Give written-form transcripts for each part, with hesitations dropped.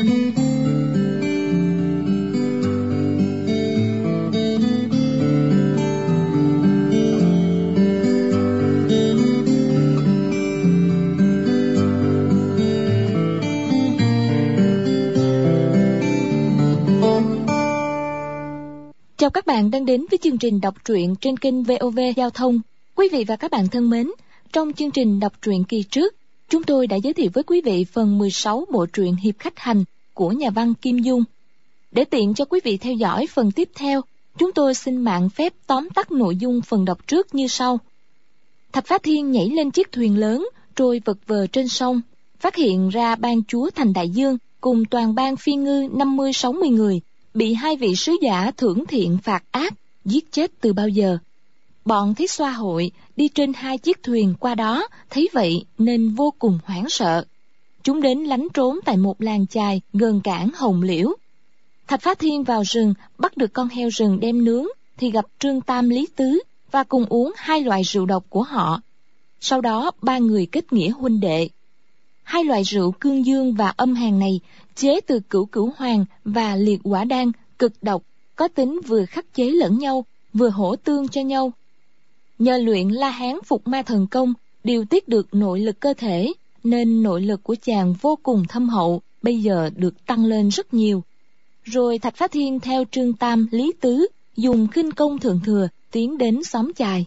Chào các bạn đang đến với chương trình đọc truyện trên kênh VOV Giao thông. Quý vị và các bạn thân mến, trong chương trình đọc truyện kỳ trước, chúng tôi đã giới thiệu với quý vị phần 16 bộ truyện Hiệp Khách Hành của nhà văn Kim Dung. Để tiện cho quý vị theo dõi phần tiếp theo, chúng tôi xin mạn phép tóm tắt nội dung phần đọc trước như sau. Thạch Phá Thiên nhảy lên chiếc thuyền lớn, trôi vật vờ trên sông, phát hiện ra ban chúa Thành Đại Dương cùng toàn ban phi ngư 50-60 người, bị hai vị sứ giả thưởng thiện phạt ác, giết chết từ bao giờ. Bọn Thiết Xoa hội đi trên hai chiếc thuyền qua đó, thấy vậy nên vô cùng hoảng sợ. Chúng đến lánh trốn tại một làng chài gần cảng Hồng Liễu. Thạch Phá Thiên vào rừng, bắt được con heo rừng đem nướng, thì gặp Trương Tam Lý Tứ, và cùng uống hai loại rượu độc của họ. Sau đó ba người kết nghĩa huynh đệ. Hai loại rượu cương dương và âm hàn này chế từ cửu cửu hoàng và liệt quả đan, cực độc, có tính vừa khắc chế lẫn nhau, vừa hỗ tương cho nhau. Nhờ luyện La Hán Phục Ma Thần Công, điều tiết được nội lực cơ thể, nên nội lực của chàng vô cùng thâm hậu, bây giờ được tăng lên rất nhiều. Rồi Thạch Phá Thiên theo Trương Tam Lý Tứ, dùng khinh công thượng thừa, tiến đến xóm chài.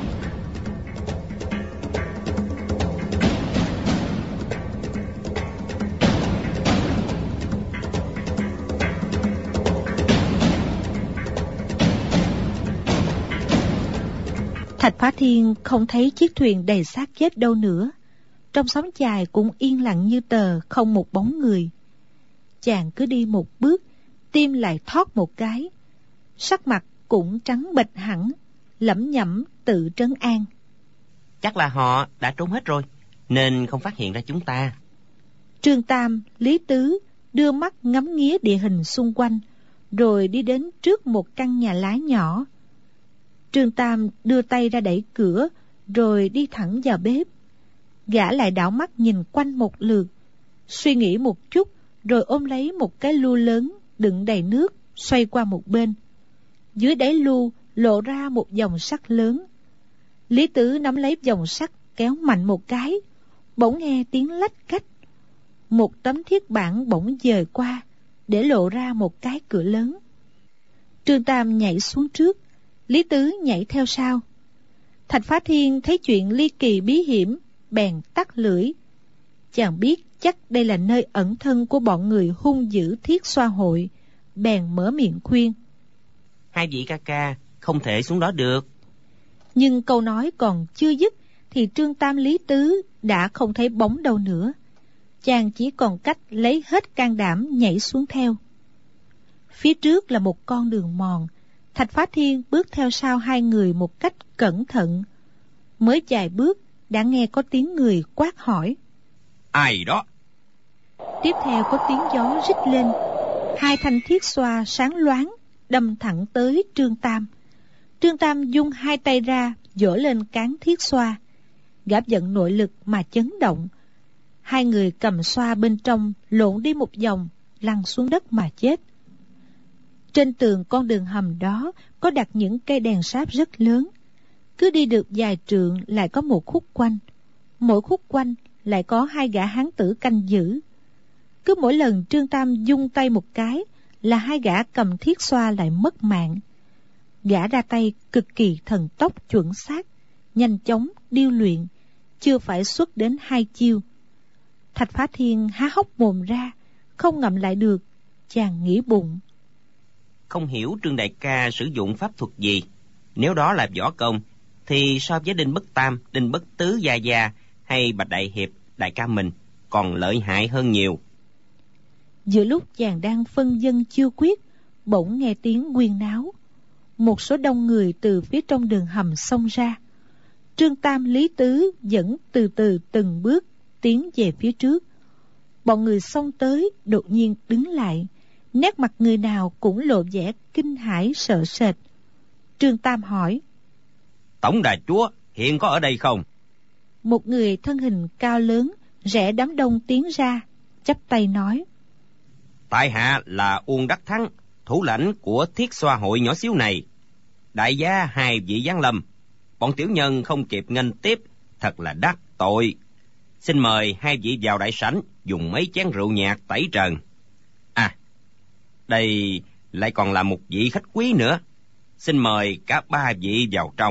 Thạch Phá Thiên không thấy chiếc thuyền đầy xác chết đâu nữa. Trong xóm chài cũng yên lặng như tờ, không một bóng người. Chàng cứ đi một bước, tim lại thót một cái. Sắc mặt cũng trắng bệch hẳn, lẩm nhẩm tự trấn an. Chắc là họ đã trốn hết rồi, nên không phát hiện ra chúng ta. Trương Tam, Lý Tứ đưa mắt ngắm nghía địa hình xung quanh, rồi đi đến trước một căn nhà lá nhỏ. Trương Tam đưa tay ra đẩy cửa, rồi đi thẳng vào bếp. Gã lại đảo mắt nhìn quanh một lượt, suy nghĩ một chút, rồi ôm lấy một cái lu lớn đựng đầy nước, xoay qua một bên. Dưới đáy lu lộ ra một dòng sắt lớn. Lý Tứ nắm lấy dòng sắt, kéo mạnh một cái, bỗng nghe tiếng lách cách. Một tấm thiết bản bỗng dời qua, để lộ ra một cái cửa lớn. Trương Tam nhảy xuống trước, Lý Tứ nhảy theo sau. Thạch Phá Thiên thấy chuyện ly kỳ bí hiểm, bèn tắt lưỡi. Chàng biết chắc đây là nơi ẩn thân của bọn người hung dữ Thiết Xoa hội, bèn mở miệng khuyên. Hai vị ca ca không thể xuống đó được. Nhưng câu nói còn chưa dứt, thì Trương Tam Lý Tứ đã không thấy bóng đâu nữa. Chàng chỉ còn cách lấy hết can đảm nhảy xuống theo. Phía trước là một con đường mòn. Thạch Phá Thiên bước theo sau hai người một cách cẩn thận. Mới vài bước đã nghe có tiếng người quát hỏi. Ai đó? Tiếp theo có tiếng gió rít lên. Hai thanh thiết xoa sáng loáng đâm thẳng tới Trương Tam. Trương Tam dung hai tay ra vỗ lên cán thiết xoa. Gã vận nội lực mà chấn động. Hai người cầm xoa bên trong lộn đi một vòng, lăn xuống đất mà chết. Trên tường con đường hầm đó có đặt những cây đèn sáp rất lớn. Cứ đi được vài trượng lại có một khúc quanh. Mỗi khúc quanh lại có hai gã hán tử canh giữ. Cứ mỗi lần Trương Tam dung tay một cái là hai gã cầm thiết xoa lại mất mạng. Gã ra tay cực kỳ thần tốc chuẩn xác, nhanh chóng điêu luyện, chưa phải xuất đến hai chiêu. Thạch Phá Thiên há hốc mồm ra, không ngậm lại được. Chàng nghĩ bụng. Không hiểu Trương đại ca sử dụng pháp thuật gì. Nếu đó là võ công, thì so với Đinh Bất Tam, Đinh Bất Tứ gia gia hay Bạch Đại Hiệp, đại ca mình còn lợi hại hơn nhiều. Giữa lúc chàng đang phân vân chưa quyết, bỗng nghe tiếng huyên náo. Một số đông người từ phía trong đường hầm xông ra. Trương Tam Lý Tứ dẫn từ từ từng bước tiến về phía trước. Bọn người xông tới đột nhiên đứng lại, nét mặt người nào cũng lộ vẻ kinh hãi sợ sệt. Trương Tam hỏi. Tổng đà chúa hiện có ở đây không? Một người thân hình cao lớn rẽ đám đông tiến ra, chắp tay nói. tại hạ là Uông Đắc Thắng, thủ lãnh của Thiết Xoa hội nhỏ xíu này. Đại gia hai vị giáng lâm, bọn tiểu nhân không kịp nghênh tiếp, thật là đắc tội. Xin mời hai vị vào đại sảnh dùng mấy chén rượu nhạt tẩy trần. À, đây lại còn là một vị khách quý nữa. Xin mời cả ba vị vào trong.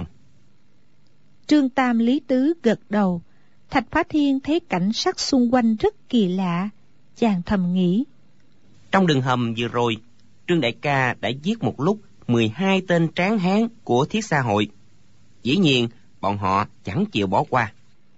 Trương Tam Lý Tứ gật đầu. Thạch Phá Thiên thấy cảnh sắc xung quanh rất kỳ lạ, chàng thầm nghĩ. Trong đường hầm vừa rồi, Trương đại ca đã giết một lúc 12 tên tráng hán của Thiết Xa hội. Dĩ nhiên, bọn họ chẳng chịu bỏ qua.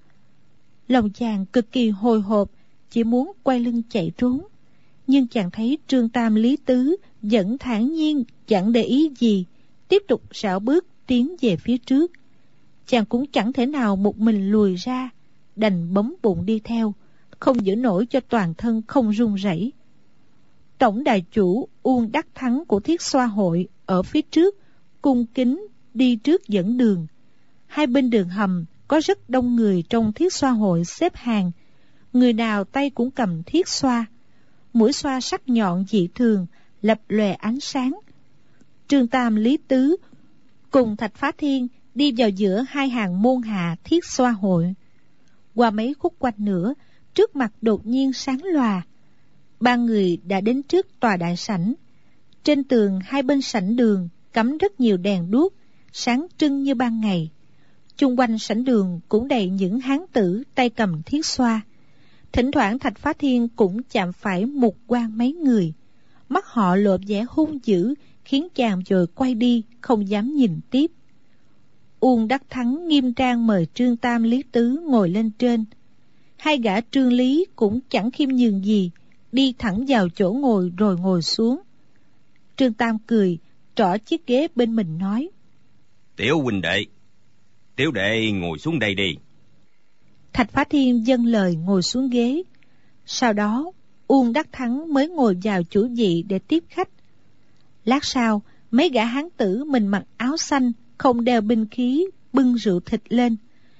Lòng chàng cực kỳ hồi hộp, chỉ muốn quay lưng chạy trốn. Nhưng chàng thấy Trương Tam Lý Tứ vẫn thản nhiên, chẳng để ý gì, tiếp tục rảo bước tiến về phía trước. Chàng cũng chẳng thể nào một mình lùi ra, đành bấm bụng đi theo, không giữ nổi cho toàn thân không run rẩy. Tổng đài chủ Uông Đắc Thắng của Thiết Xoa hội ở phía trước, cung kính đi trước dẫn đường. Hai bên đường hầm có rất đông người trong Thiết Xoa hội xếp hàng, người nào tay cũng cầm thiết xoa. Mũi xoa sắc nhọn dị thường, lập lòe ánh sáng. Trương Tam Lý Tứ cùng Thạch Phá Thiên đi vào giữa hai hàng môn hạ Thiết Xoa hội. Qua mấy khúc quanh nữa, trước mặt đột nhiên sáng lòa. Ba người đã đến trước tòa đại sảnh. Trên tường hai bên sảnh đường cắm rất nhiều đèn đuốc, sáng trưng như ban ngày. Chung quanh sảnh đường cũng đầy những hán tử tay cầm thiết xoa. Thỉnh thoảng Thạch Phá Thiên cũng chạm phải mục quang mấy người. Mắt họ lộ vẻ hung dữ, khiến chàng vội quay đi, không dám nhìn tiếp. Uông Đắc Thắng nghiêm trang mời Trương Tam Lý Tứ ngồi lên trên. Hai gã Trương Lý cũng chẳng khiêm nhường gì, đi thẳng vào chỗ ngồi rồi ngồi xuống. Trương Tam cười, trỏ chiếc ghế bên mình nói. Tiểu huynh đệ, tiểu đệ ngồi xuống đây đi. Thạch Phá Thiên dâng lời ngồi xuống ghế. Sau đó, Uông Đắc Thắng mới ngồi vào chủ vị để tiếp khách. Lát sau, mấy gã hán tử mình mặc áo xanh, không đeo binh khí, bưng rượu thịt lên.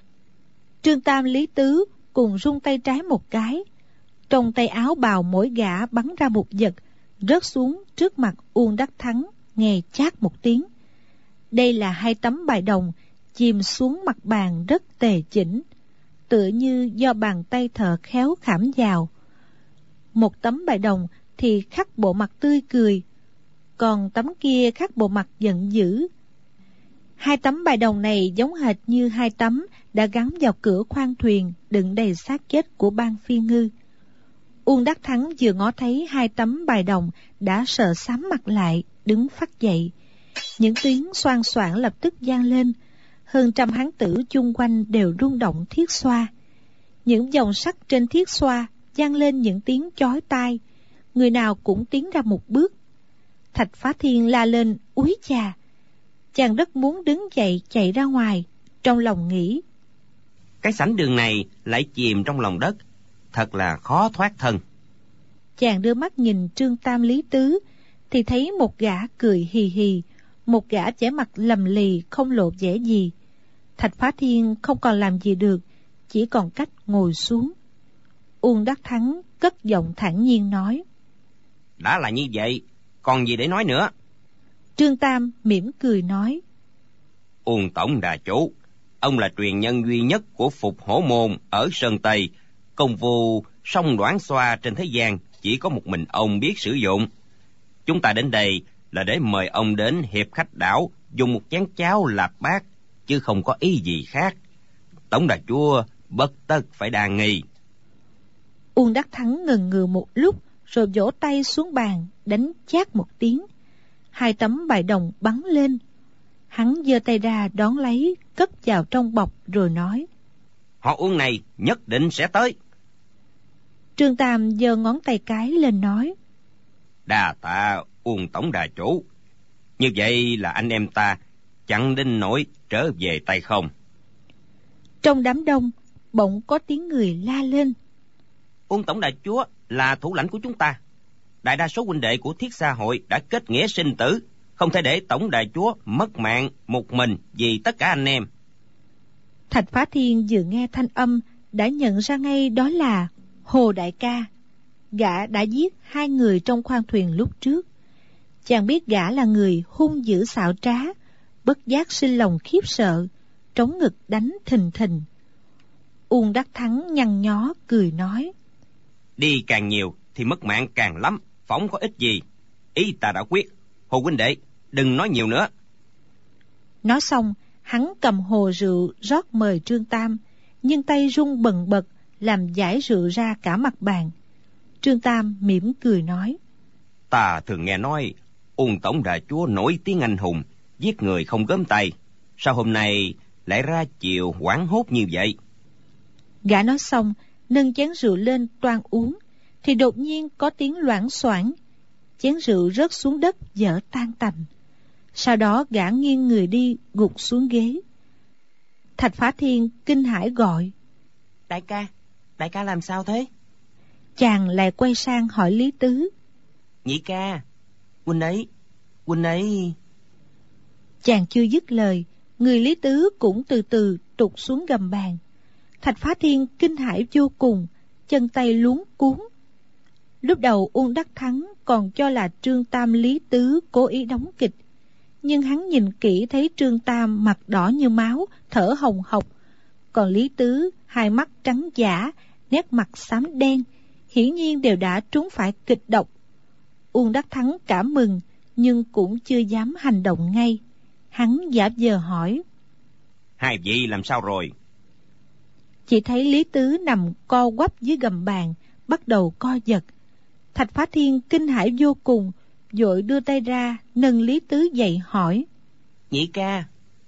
Trương Tam Lý Tứ cùng rung tay trái một cái. Trong tay áo bào mỗi gã bắn ra một vật, rớt xuống trước mặt Uông Đắc Thắng, nghe chát một tiếng. Đây là hai tấm bài đồng chìm xuống mặt bàn rất tề chỉnh, tựa như do bàn tay thợ khéo khảm vào. Một tấm bài đồng thì khắc bộ mặt tươi cười, còn tấm kia khắc bộ mặt giận dữ. Hai tấm bài đồng này giống hệt như hai tấm đã gắn vào cửa khoang thuyền đựng đầy xác chết của Ban Phi Ngư. Uông Đắc Thắng vừa ngó thấy hai tấm bài đồng đã sợ xám mặt lại, đứng phắt dậy. Những tiếng xoan xoảng lập tức vang lên. Hơn trăm hán tử chung quanh đều rung động thiết xoa. Những dòng sắt trên thiết xoa vang lên những tiếng chói tai. Người nào cũng tiến ra một bước. Thạch Phá Thiên la lên úi chà. Chàng rất muốn đứng dậy chạy ra ngoài, trong lòng nghĩ. Cái sảnh đường này lại chìm trong lòng đất, thật là khó thoát thân. Chàng đưa mắt nhìn Trương Tam Lý Tứ, thì thấy một gã cười hì hì, một gã vẻ mặt lầm lì không lộ vẻ gì. Thạch Phá Thiên không còn làm gì được, chỉ còn cách ngồi xuống. Uông Đắc Thắng cất giọng thản nhiên nói. Đã là như vậy, còn gì để nói nữa? Trương Tam mỉm cười nói. Uông tổng đà chủ, ông là truyền nhân duy nhất của Phục Hổ môn ở Sơn Tây. Công vụ song đoán xoa trên thế gian chỉ có một mình ông biết sử dụng. Chúng ta đến đây là để mời ông đến hiệp khách đảo dùng một chén cháo lạp bát, chứ không có ý gì khác. Tổng đà chúa bất tất phải đa nghi. Uông Đắc Thắng ngần ngừ một lúc, rồi vỗ tay xuống bàn, đánh chát một tiếng. Hai tấm bài đồng bắn lên. Hắn giơ tay ra đón lấy, cất vào trong bọc rồi nói. Họ Uông này nhất định sẽ tới. Trương Tam giơ ngón tay cái lên nói. Đà tạ Uông tổng đà chủ. Như vậy là anh em ta chẳng đến nỗi trở về tay không. Trong đám đông, bỗng có tiếng người la lên. Uông tổng đại chúa là thủ lãnh của chúng ta. Đại đa số huynh đệ của Thiết Xa hội đã kết nghĩa sinh tử, không thể để tổng đại chúa mất mạng một mình vì tất cả anh em. Thạch Phá Thiên vừa nghe thanh âm đã nhận ra ngay đó là Hồ đại ca. gã đã giết 2 người trong khoang thuyền lúc trước. Chàng biết gã là người hung dữ xảo trá, bất giác sinh lòng khiếp sợ, trống ngực đánh thình thình. Uông Đắc Thắng nhăn nhó cười nói: Đi càng nhiều thì mất mạng càng lắm, phóng có ích gì. Ý ta đã quyết, Hồ huynh đệ, đừng nói nhiều nữa. Nói xong, hắn cầm hồ rượu rót mời Trương Tam, nhưng tay run bần bật làm dải rượu ra cả mặt bàn. Trương Tam mỉm cười nói: Ta thường nghe nói Uông tổng đà chúa nổi tiếng anh hùng, giết người không gớm tay. Sao hôm nay lại ra chiều hoảng hốt như vậy? Gã nói xong, nâng chén rượu lên toan uống, thì đột nhiên có tiếng loảng xoảng. Chén rượu rớt xuống đất vỡ tan tành. Sau đó gã nghiêng người đi, gục xuống ghế. Thạch Phá Thiên kinh hãi gọi: Đại ca làm sao thế? Chàng lại quay sang hỏi Lý Tứ: Nhị ca, huynh ấy... Chàng chưa dứt lời, người Lý Tứ cũng từ từ trụt xuống gầm bàn. Thạch Phá Thiên kinh hãi vô cùng, chân tay luống cuống. Lúc đầu Uông Đắc Thắng còn cho là Trương Tam Lý Tứ cố ý đóng kịch, nhưng hắn nhìn kỹ thấy Trương Tam mặt đỏ như máu, thở hồng hộc, còn Lý Tứ hai mắt trắng dã, nét mặt xám đen, hiển nhiên đều đã trúng phải kịch độc. Uông Đắc Thắng cảm mừng, nhưng cũng chưa dám hành động ngay. Hắn giả vờ hỏi: Hai vị làm sao rồi? Chỉ thấy Lý Tứ nằm co quắp dưới gầm bàn, bắt đầu co giật. Thạch Phá Thiên kinh hãi vô cùng, vội đưa tay ra nâng Lý Tứ dậy hỏi: Nhị ca,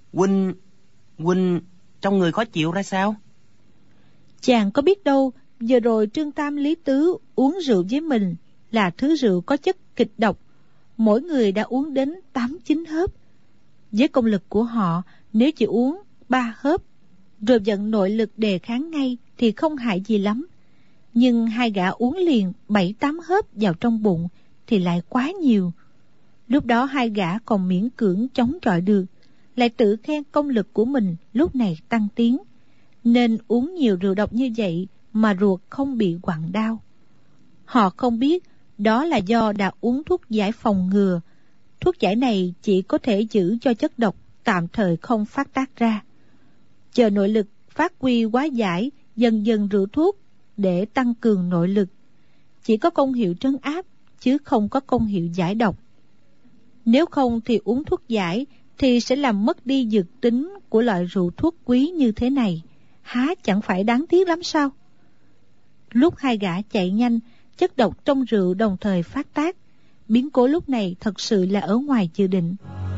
huynh trong người khó chịu ra sao? Chàng có biết đâu, vừa rồi Trương Tam Lý Tứ uống rượu với mình là thứ rượu có chất kịch độc, mỗi người đã uống đến 8-9 hớp. Với công lực của họ, nếu chỉ uống 3 hớp rồi vận nội lực đề kháng ngay thì không hại gì lắm. Nhưng hai gã uống liền 7-8 hớp vào trong bụng thì lại quá nhiều. Lúc đó hai gã còn miễn cưỡng chống chọi được, lại tự khen công lực của mình lúc này tăng tiến, nên uống nhiều rượu độc như vậy mà ruột không bị quặn đau. Họ không biết đó là do đã uống thuốc giải phòng ngừa. Thuốc giải này chỉ có thể giữ cho chất độc tạm thời không phát tác ra. Chờ nội lực phát huy quá giải, dần dần rượu thuốc để tăng cường nội lực. Chỉ có công hiệu trấn áp, chứ không có công hiệu giải độc. Nếu không thì uống thuốc giải thì sẽ làm mất đi dược tính của loại rượu thuốc quý như thế này. Há chẳng phải đáng tiếc lắm sao? Lúc hai gã chạy nhanh, chất độc trong rượu đồng thời phát tác. Biến cố lúc này thật sự là ở ngoài dự định.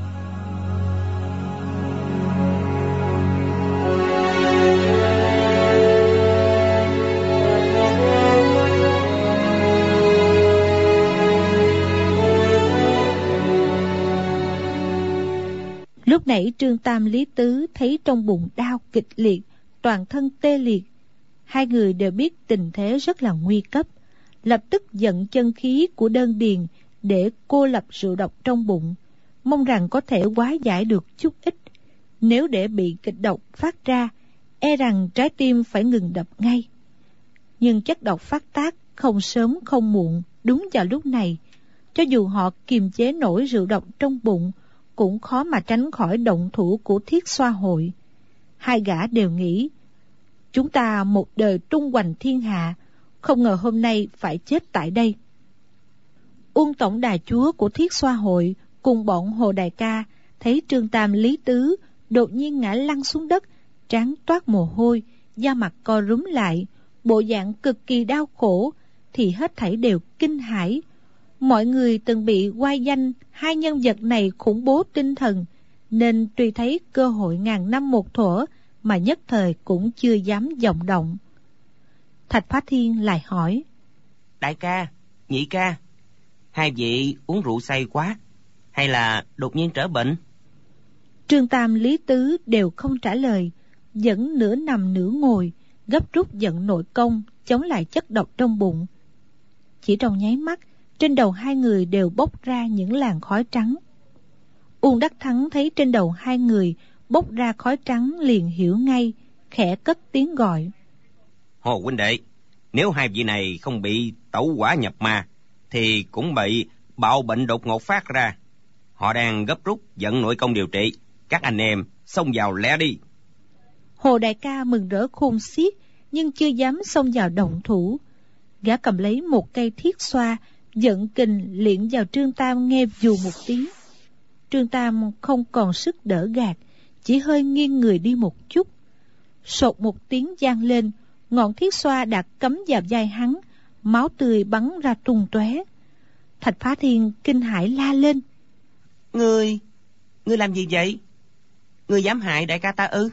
Lúc nãy Trương Tam Lý Tứ thấy trong bụng đau kịch liệt, toàn thân tê liệt. Hai người đều biết tình thế rất là nguy cấp, lập tức dẫn chân khí của đơn điền để cô lập rượu độc trong bụng, mong rằng có thể hóa giải được chút ít. Nếu để bị kịch độc phát ra, e rằng trái tim phải ngừng đập ngay. Nhưng chất độc phát tác không sớm không muộn, đúng vào lúc này, cho dù họ kiềm chế nổi rượu độc trong bụng, cũng khó mà tránh khỏi động thủ của Thiết Xoa hội. Hai gã đều nghĩ, chúng ta một đời tung hoành thiên hạ, không ngờ hôm nay phải chết tại đây. Uông tổng đà chúa của Thiết Xoa hội cùng bọn Hồ đại ca thấy Trương Tam Lý Tứ đột nhiên ngã lăn xuống đất, trán toát mồ hôi, da mặt co rúm lại, bộ dạng cực kỳ đau khổ, thì hết thảy đều kinh hãi. Mọi người từng bị oai danh hai nhân vật này khủng bố tinh thần, nên tuy thấy cơ hội ngàn năm một thuở mà nhất thời cũng chưa dám vọng động. Thạch Phá Thiên lại hỏi: Đại ca, nhị ca, hai vị uống rượu say quá, hay là đột nhiên trở bệnh? Trương Tam Lý Tứ đều không trả lời, vẫn nửa nằm nửa ngồi, gấp rút vận nội công chống lại chất độc trong bụng. Chỉ trong nháy mắt, trên đầu hai người đều bốc ra những làn khói trắng. Uông Đắc Thắng thấy trên đầu hai người bốc ra khói trắng liền hiểu ngay, khẽ cất tiếng gọi: Hồ huynh đệ, Nếu hai vị này không bị tẩu hỏa nhập ma, thì cũng bị bạo bệnh đột ngột phát ra. Họ đang gấp rút dẫn nội công điều trị. Các anh em xông vào lẹ đi. Hồ đại ca mừng rỡ khôn xiết, nhưng chưa dám xông vào động thủ. Gã cầm lấy một cây thiết xoa, giận kình liệng vào Trương Tam nghe vù một tiếng. Trương Tam không còn sức đỡ gạt, chỉ hơi nghiêng người đi một chút. Sột một tiếng vang lên, ngọn thiết xoa đã cắm vào vai hắn, máu tươi bắn ra tung tóe. Thạch Phá Thiên kinh hãi la lên: Ngươi làm gì vậy? Ngươi dám hại đại ca ta ư?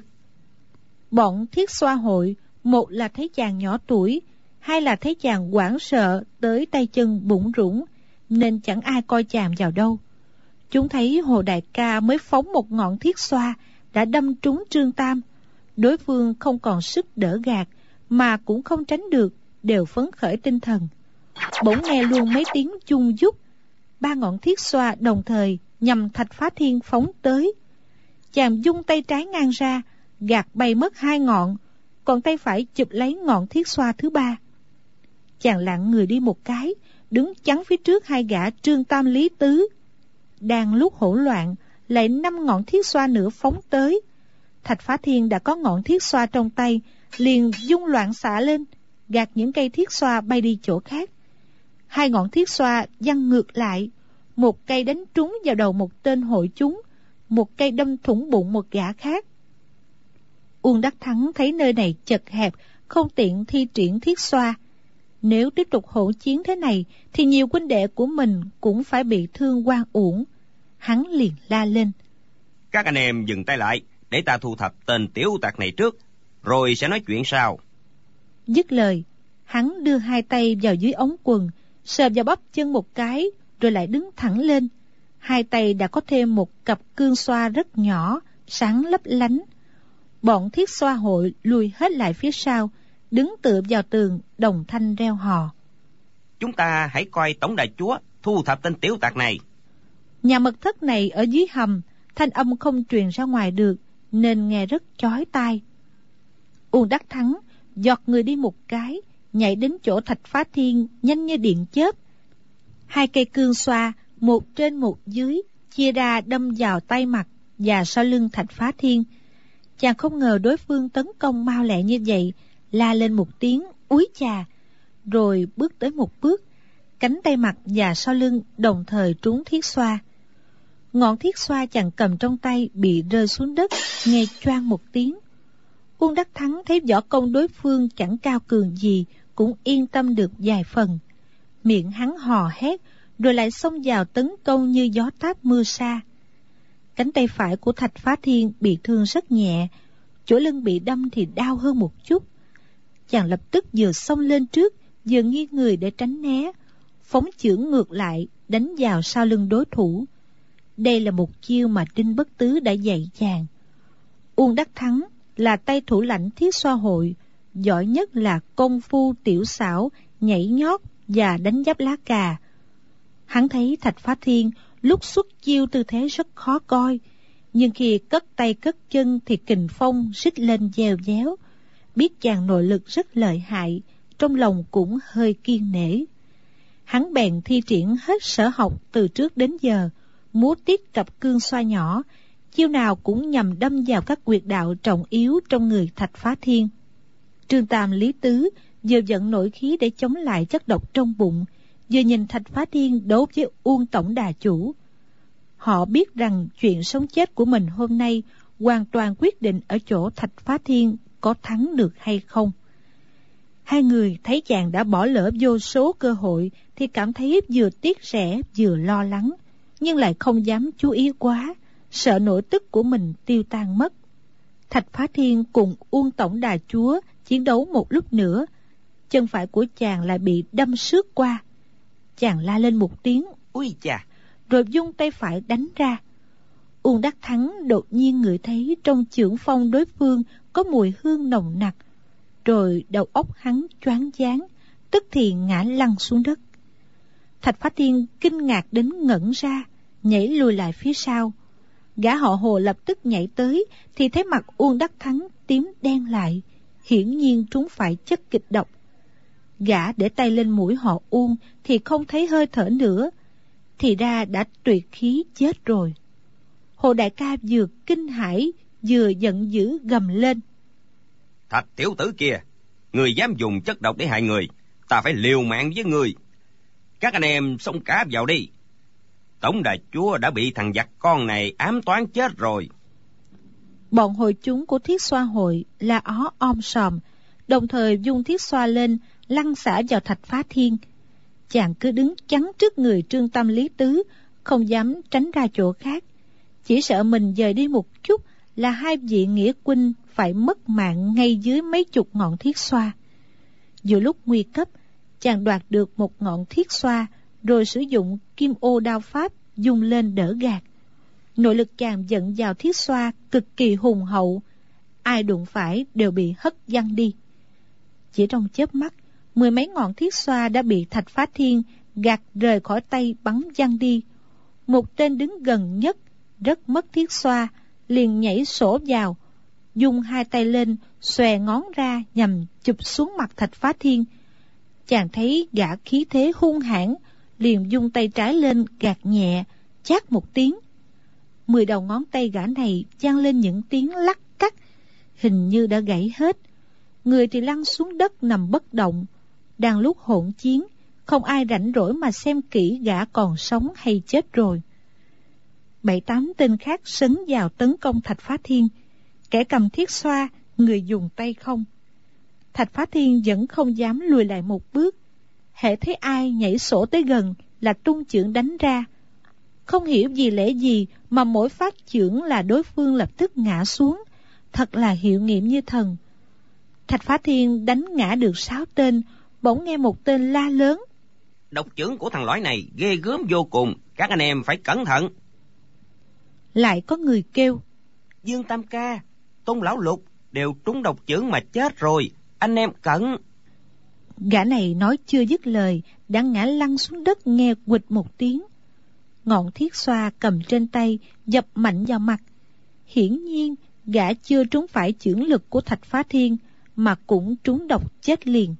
Bọn thiết xoa hội, một là thấy chàng nhỏ tuổi, hai là thấy chàng hoảng sợ tới tay chân bủn rủn, nên chẳng ai coi chàng vào đâu. Chúng thấy Hồ đại ca mới phóng một ngọn thiết xoa đã đâm trúng Trương Tam. Đối phương không còn sức đỡ gạt, mà cũng không tránh được, đều phấn khởi tinh thần. Bỗng nghe luôn mấy tiếng chung dúc, 3 ngọn thiết xoa đồng thời nhằm Thạch Phá Thiên phóng tới. Chàng dung tay trái ngang ra, gạt bay mất 2 ngọn, còn tay phải chụp lấy ngọn thiết xoa thứ 3. Chàng lặng người đi một cái, đứng chắn phía trước hai gã Trương Tam Lý Tứ. Đang lúc hỗn loạn, lại 5 ngọn thiết xoa nữa phóng tới. Thạch Phá Thiên đã có ngọn thiết xoa trong tay, liền dung loạn xạ lên, gạt những cây thiết xoa bay đi chỗ khác. 2 ngọn thiết xoa văng ngược lại, một cây đánh trúng vào đầu một tên hội chúng, một cây đâm thủng bụng một gã khác. Uông Đắc Thắng thấy nơi này chật hẹp, không tiện thi triển thiết xoa. Nếu tiếp tục hỗn chiến thế này, thì nhiều huynh đệ của mình cũng phải bị thương oan uổng. Hắn liền la lên: Các anh em dừng tay lại, để ta thu thập tên tiểu tặc này trước, rồi sẽ nói chuyện sau. Dứt lời, hắn đưa 2 tay vào dưới ống quần, sờ vào bắp chân một cái, rồi lại đứng thẳng lên. 2 tay đã có thêm một cặp cương xoa rất nhỏ, sáng lấp lánh. Bọn thiết xoa hội lùi hết lại phía sau, đứng tựa vào tường, đồng thanh reo hò: Chúng ta hãy coi tổng đại chúa thu thập tên tiểu tặc này. Nhà mật thất này ở dưới hầm, thanh âm không truyền ra ngoài được, nên nghe rất chói tai. Uông Đắc Thắng giọt người đi một cái, nhảy đến chỗ Thạch Phá Thiên nhanh như điện chớp. 2 cây cương xoa, một trên một dưới, chia ra đâm vào tay mặt và sau lưng Thạch Phá Thiên. Chàng không ngờ đối phương tấn công mau lẹ như vậy, la lên một tiếng úi chà, rồi bước tới một bước, cánh tay mặt và sau lưng đồng thời trúng thiết xoa. Ngọn thiết xoa chàng cầm trong tay bị rơi xuống đất, nghe choang một tiếng. Uông Đắc Thắng thấy võ công đối phương chẳng cao cường gì, cũng yên tâm được vài phần. Miệng hắn hò hét, rồi lại xông vào tấn công như gió táp mưa sa. Cánh tay phải của Thạch Phá Thiên bị thương rất nhẹ, chỗ lưng bị đâm thì đau hơn một chút. Chàng lập tức vừa xông lên trước, vừa nghiêng người để tránh né, phóng chưởng ngược lại, đánh vào sau lưng đối thủ. Đây là một chiêu mà Đinh Bất Tứ đã dạy chàng. Uông Đắc Thắng là tay thủ lãnh thiết xoa hội, giỏi nhất là công phu tiểu xảo, nhảy nhót và đánh giáp lá cà. Hắn thấy Thạch Phá Thiên lúc xuất chiêu tư thế rất khó coi, nhưng khi cất tay cất chân thì kình phong rít lên dèo déo. Biết chàng nội lực rất lợi hại, trong lòng cũng hơi kiêng nể. Hắn bèn thi triển hết sở học từ trước đến giờ, múa tiết cặp cương xoa nhỏ, chiêu nào cũng nhằm đâm vào các huyệt đạo trọng yếu trong người Thạch Phá Thiên. Trương Tam Lý Tứ vừa giận nổi khí để chống lại chất độc trong bụng, vừa nhìn Thạch Phá Thiên đấu với Uông tổng đà chủ. Họ biết rằng chuyện sống chết của mình hôm nay hoàn toàn quyết định ở chỗ Thạch Phá Thiên có thắng được hay không. Hai người thấy chàng đã bỏ lỡ vô số cơ hội thì cảm thấy vừa tiếc rẻ vừa lo lắng, nhưng lại không dám chú ý quá, sợ nỗi tức của mình tiêu tan mất. Thạch Phá Thiên cùng Uông tổng đà chúa chiến đấu một lúc nữa, chân phải của chàng lại bị đâm xước qua. Chàng la lên một tiếng Ui chà, rồi vung tay phải đánh ra. Uông Đắc Thắng đột nhiên ngửi thấy trong chưởng phong đối phương có mùi hương nồng nặc, rồi đầu óc hắn choáng váng, tức thì ngã lăn xuống đất. Thạch Phá Thiên kinh ngạc đến ngẩn ra, nhảy lùi lại phía sau. Gã họ Hồ lập tức nhảy tới thì thấy mặt Uông Đắc Thắng tím đen lại, hiển nhiên trúng phải chất kịch độc. Gã để tay lên mũi họ Uông thì không thấy hơi thở nữa, thì ra đã tuyệt khí chết rồi. Hồ đại ca vừa kinh hãi vừa giận dữ gầm lên: Thạch tiểu tử kia, người dám dùng chất độc để hại người, ta phải liều mạng với người. Các anh em xông cá vào đi. Tổng đà chúa đã bị thằng giặc con này ám toán chết rồi. Bọn hội chúng của Thiết Xoa hội la ó om sòm, đồng thời dung thiết xoa lên lăn xả vào Thạch Phá Thiên. Chàng cứ đứng chắn trước người Trương Tam Lý Tứ, không dám tránh ra chỗ khác, chỉ sợ mình dời đi một chút là hai vị nghĩa huynh phải mất mạng ngay dưới mấy chục ngọn thiết xoa. Giữa lúc nguy cấp, chàng đoạt được một ngọn thiết xoa, rồi sử dụng kim ô đao pháp dùng lên đỡ gạt. Nội lực chàng dẫn vào thiết xoa cực kỳ hùng hậu, ai đụng phải đều bị hất văng đi. Chỉ trong chớp mắt, mười mấy ngọn thiết xoa đã bị Thạch Phá Thiên gạt rời khỏi tay bắn văng đi. Một tên đứng gần nhất rất mất thiết xoa, liền nhảy sổ vào, dùng hai tay lên xòe ngón ra nhằm chụp xuống mặt Thạch Phá Thiên. Chàng thấy gã khí thế hung hãn, liền dùng tay trái lên gạt nhẹ, chát một tiếng. 10 đầu ngón tay gã này vang lên những tiếng lắc cắt, hình như đã gãy hết. Người thì lăn xuống đất nằm bất động. Đang lúc hỗn chiến, không ai rảnh rỗi mà xem kỹ gã còn sống hay chết rồi. 7-8 tên khác sấn vào tấn công Thạch Phá Thiên, kẻ cầm thiết xoa, người dùng tay không. Thạch Phá Thiên vẫn không dám lùi lại một bước, hễ thấy ai nhảy sổ tới gần là tung chưởng đánh ra. Không hiểu vì lẽ gì mà mỗi phát chưởng là đối phương lập tức ngã xuống, thật là hiệu nghiệm như thần. Thạch Phá Thiên đánh ngã được 6 tên, bỗng nghe một tên la lớn: Độc chưởng của thằng lõi này ghê gớm vô cùng, các anh em phải cẩn thận. Lại có người kêu: Dương Tam ca, Tôn lão lục đều trúng độc chưởng mà chết rồi, anh em cẩn. Gã này nói chưa dứt lời đã ngã lăn xuống đất nghe quịch một tiếng. Ngọn thiết xoa cầm trên tay dập mạnh vào mặt. Hiển nhiên gã chưa trúng phải chưởng lực của Thạch Phá Thiên, mà cũng trúng độc chết liền.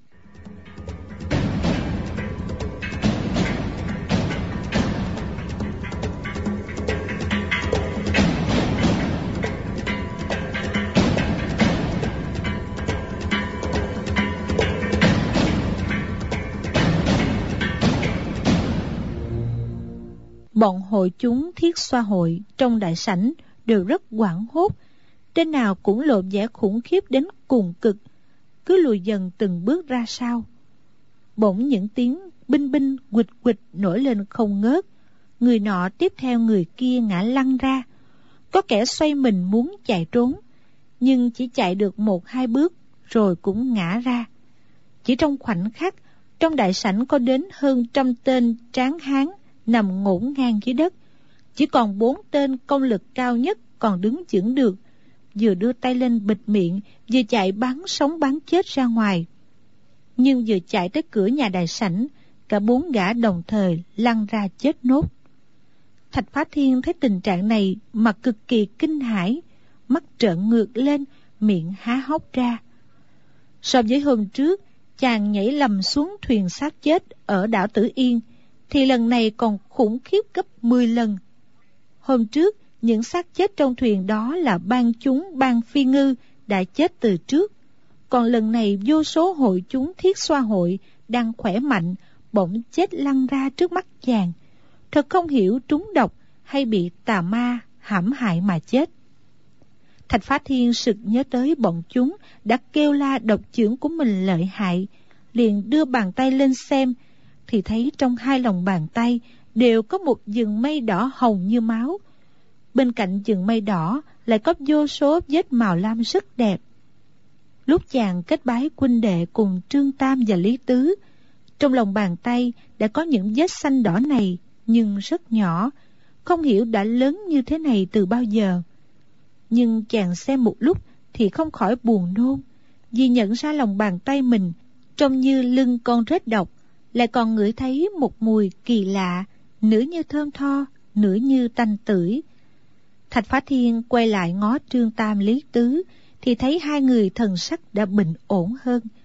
Bọn hội chúng Thiết Xoa hội trong đại sảnh đều rất hoảng hốt, tên nào cũng lộ vẻ khủng khiếp đến cùng cực, cứ lùi dần từng bước ra sau. Bỗng những tiếng binh binh quịch quịch nổi lên không ngớt, người nọ tiếp theo người kia ngã lăn ra. Có kẻ xoay mình muốn chạy trốn, nhưng chỉ chạy được 1-2 bước rồi cũng ngã ra. Chỉ trong khoảnh khắc, trong đại sảnh có đến hơn 100 tên tráng hán nằm ngổn ngang dưới đất. Chỉ còn 4 tên công lực cao nhất còn đứng vững được, vừa đưa tay lên bịt miệng, vừa chạy bắn sống bắn chết ra ngoài. Nhưng vừa chạy tới cửa nhà đại sảnh, cả 4 gã đồng thời lăn ra chết nốt. Thạch Phá Thiên thấy tình trạng này mà cực kỳ kinh hãi, mắt trợn ngược lên, miệng há hốc ra. So với hôm trước, chàng nhảy lầm xuống thuyền xác chết ở đảo Tử Yên, thì lần này còn khủng khiếp gấp 10 lần. Hôm trước, những xác chết trong thuyền đó là ban chúng ban Phi Ngư đã chết từ trước. Còn lần này vô số hội chúng Thiết Xoa hội đang khỏe mạnh, bỗng chết lăn ra trước mắt chàng. Thật không hiểu trúng độc hay bị tà ma hãm hại mà chết. Thạch Phá Thiên sực nhớ tới bọn chúng đã kêu la độc chưởng của mình lợi hại, liền đưa bàn tay lên xem, thì thấy trong 2 lòng bàn tay đều có một vầng mây đỏ hồng như máu. Bên cạnh vầng mây đỏ lại có vô số vết màu lam rất đẹp. Lúc chàng kết bái huynh đệ cùng Trương Tam và Lý Tứ, trong lòng bàn tay đã có những vết xanh đỏ này, nhưng rất nhỏ, không hiểu đã lớn như thế này từ bao giờ. Nhưng chàng xem một lúc thì không khỏi buồn nôn, vì nhận ra lòng bàn tay mình trông như lưng con rết độc, lại còn ngửi thấy một mùi kỳ lạ, nửa như thơm tho, nửa như tanh tưởi. Thạch Phá Thiên quay lại ngó Trương Tam Lý Tứ, thì thấy 2 người thần sắc đã bình ổn hơn.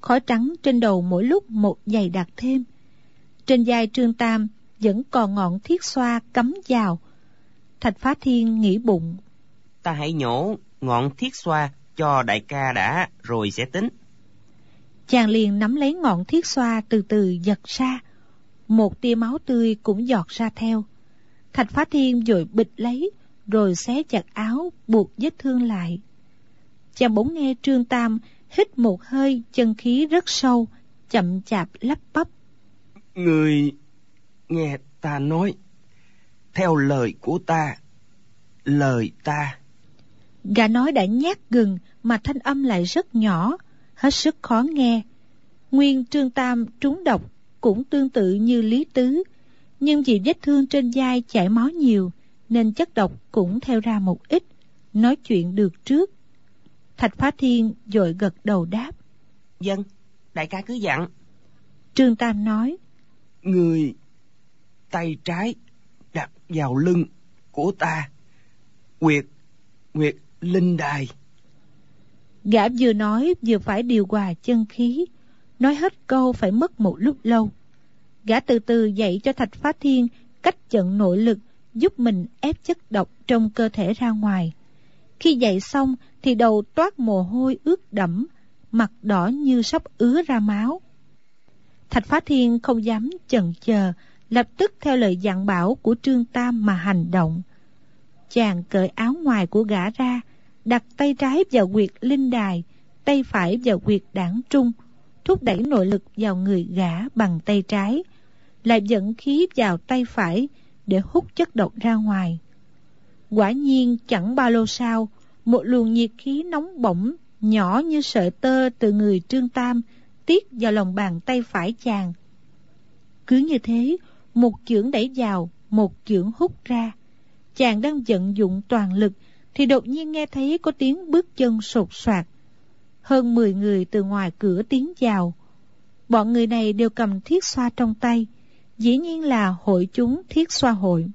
khói trắng trên đầu mỗi lúc một dày đặc thêm. Trên vai Trương Tam vẫn còn ngọn thiết xoa cắm vào. Thạch Phá Thiên nghĩ bụng: ta hãy nhổ ngọn thiết xoa cho đại ca đã, rồi sẽ tính. Chàng liền nắm lấy ngọn thiết xoa từ từ giật ra. Một tia máu tươi cũng giọt ra theo. Thạch Phá Thiên vội bịch lấy, rồi xé chặt áo buộc vết thương lại. Chàng bỗng nghe Trương Tam hít một hơi chân khí rất sâu, chậm chạp lắp bắp: Người nghe ta nói, theo lời của ta, lời ta. Gã nói đã nhát gừng mà thanh âm lại rất nhỏ, hết sức khó nghe. Nguyên Trương Tam trúng độc cũng tương tự như Lý Tứ, nhưng vì vết thương trên vai chảy máu nhiều nên chất độc cũng theo ra một ít, nói chuyện được trước. Thạch Phá Thiên vội gật đầu đáp: Vâng, đại ca cứ dặn. Trương Tam nói: Người tay trái đặt vào lưng của ta, huyệt linh đài. Gã vừa nói vừa phải điều hòa chân khí, nói hết câu phải mất một lúc lâu. Gã từ từ dạy cho Thạch Phá Thiên cách vận nội lực, giúp mình ép chất độc trong cơ thể ra ngoài. Khi dạy xong thì đầu toát mồ hôi ướt đẫm, mặt đỏ như sắp ứa ra máu. Thạch Phá Thiên không dám chần chờ, lập tức theo lời dặn bảo của Trương Tam mà hành động. Chàng cởi áo ngoài của gã ra, đặt tay trái vào huyệt linh đài, tay phải vào huyệt đảng trung, thúc đẩy nội lực vào người gã bằng tay trái, lại dẫn khí vào tay phải để hút chất độc ra ngoài. Quả nhiên chẳng bao lâu sau, một luồng nhiệt khí nóng bỏng nhỏ như sợi tơ từ người Trương Tam tiết vào lòng bàn tay phải chàng. Cứ như thế, một chưởng đẩy vào, một chưởng hút ra. Chàng đang vận dụng toàn lực thì đột nhiên nghe thấy có tiếng bước chân sột soạt. Hơn 10 người từ ngoài cửa tiến vào. Bọn người này đều cầm thiết xoa trong tay, dĩ nhiên là hội chúng thiết xoa hội.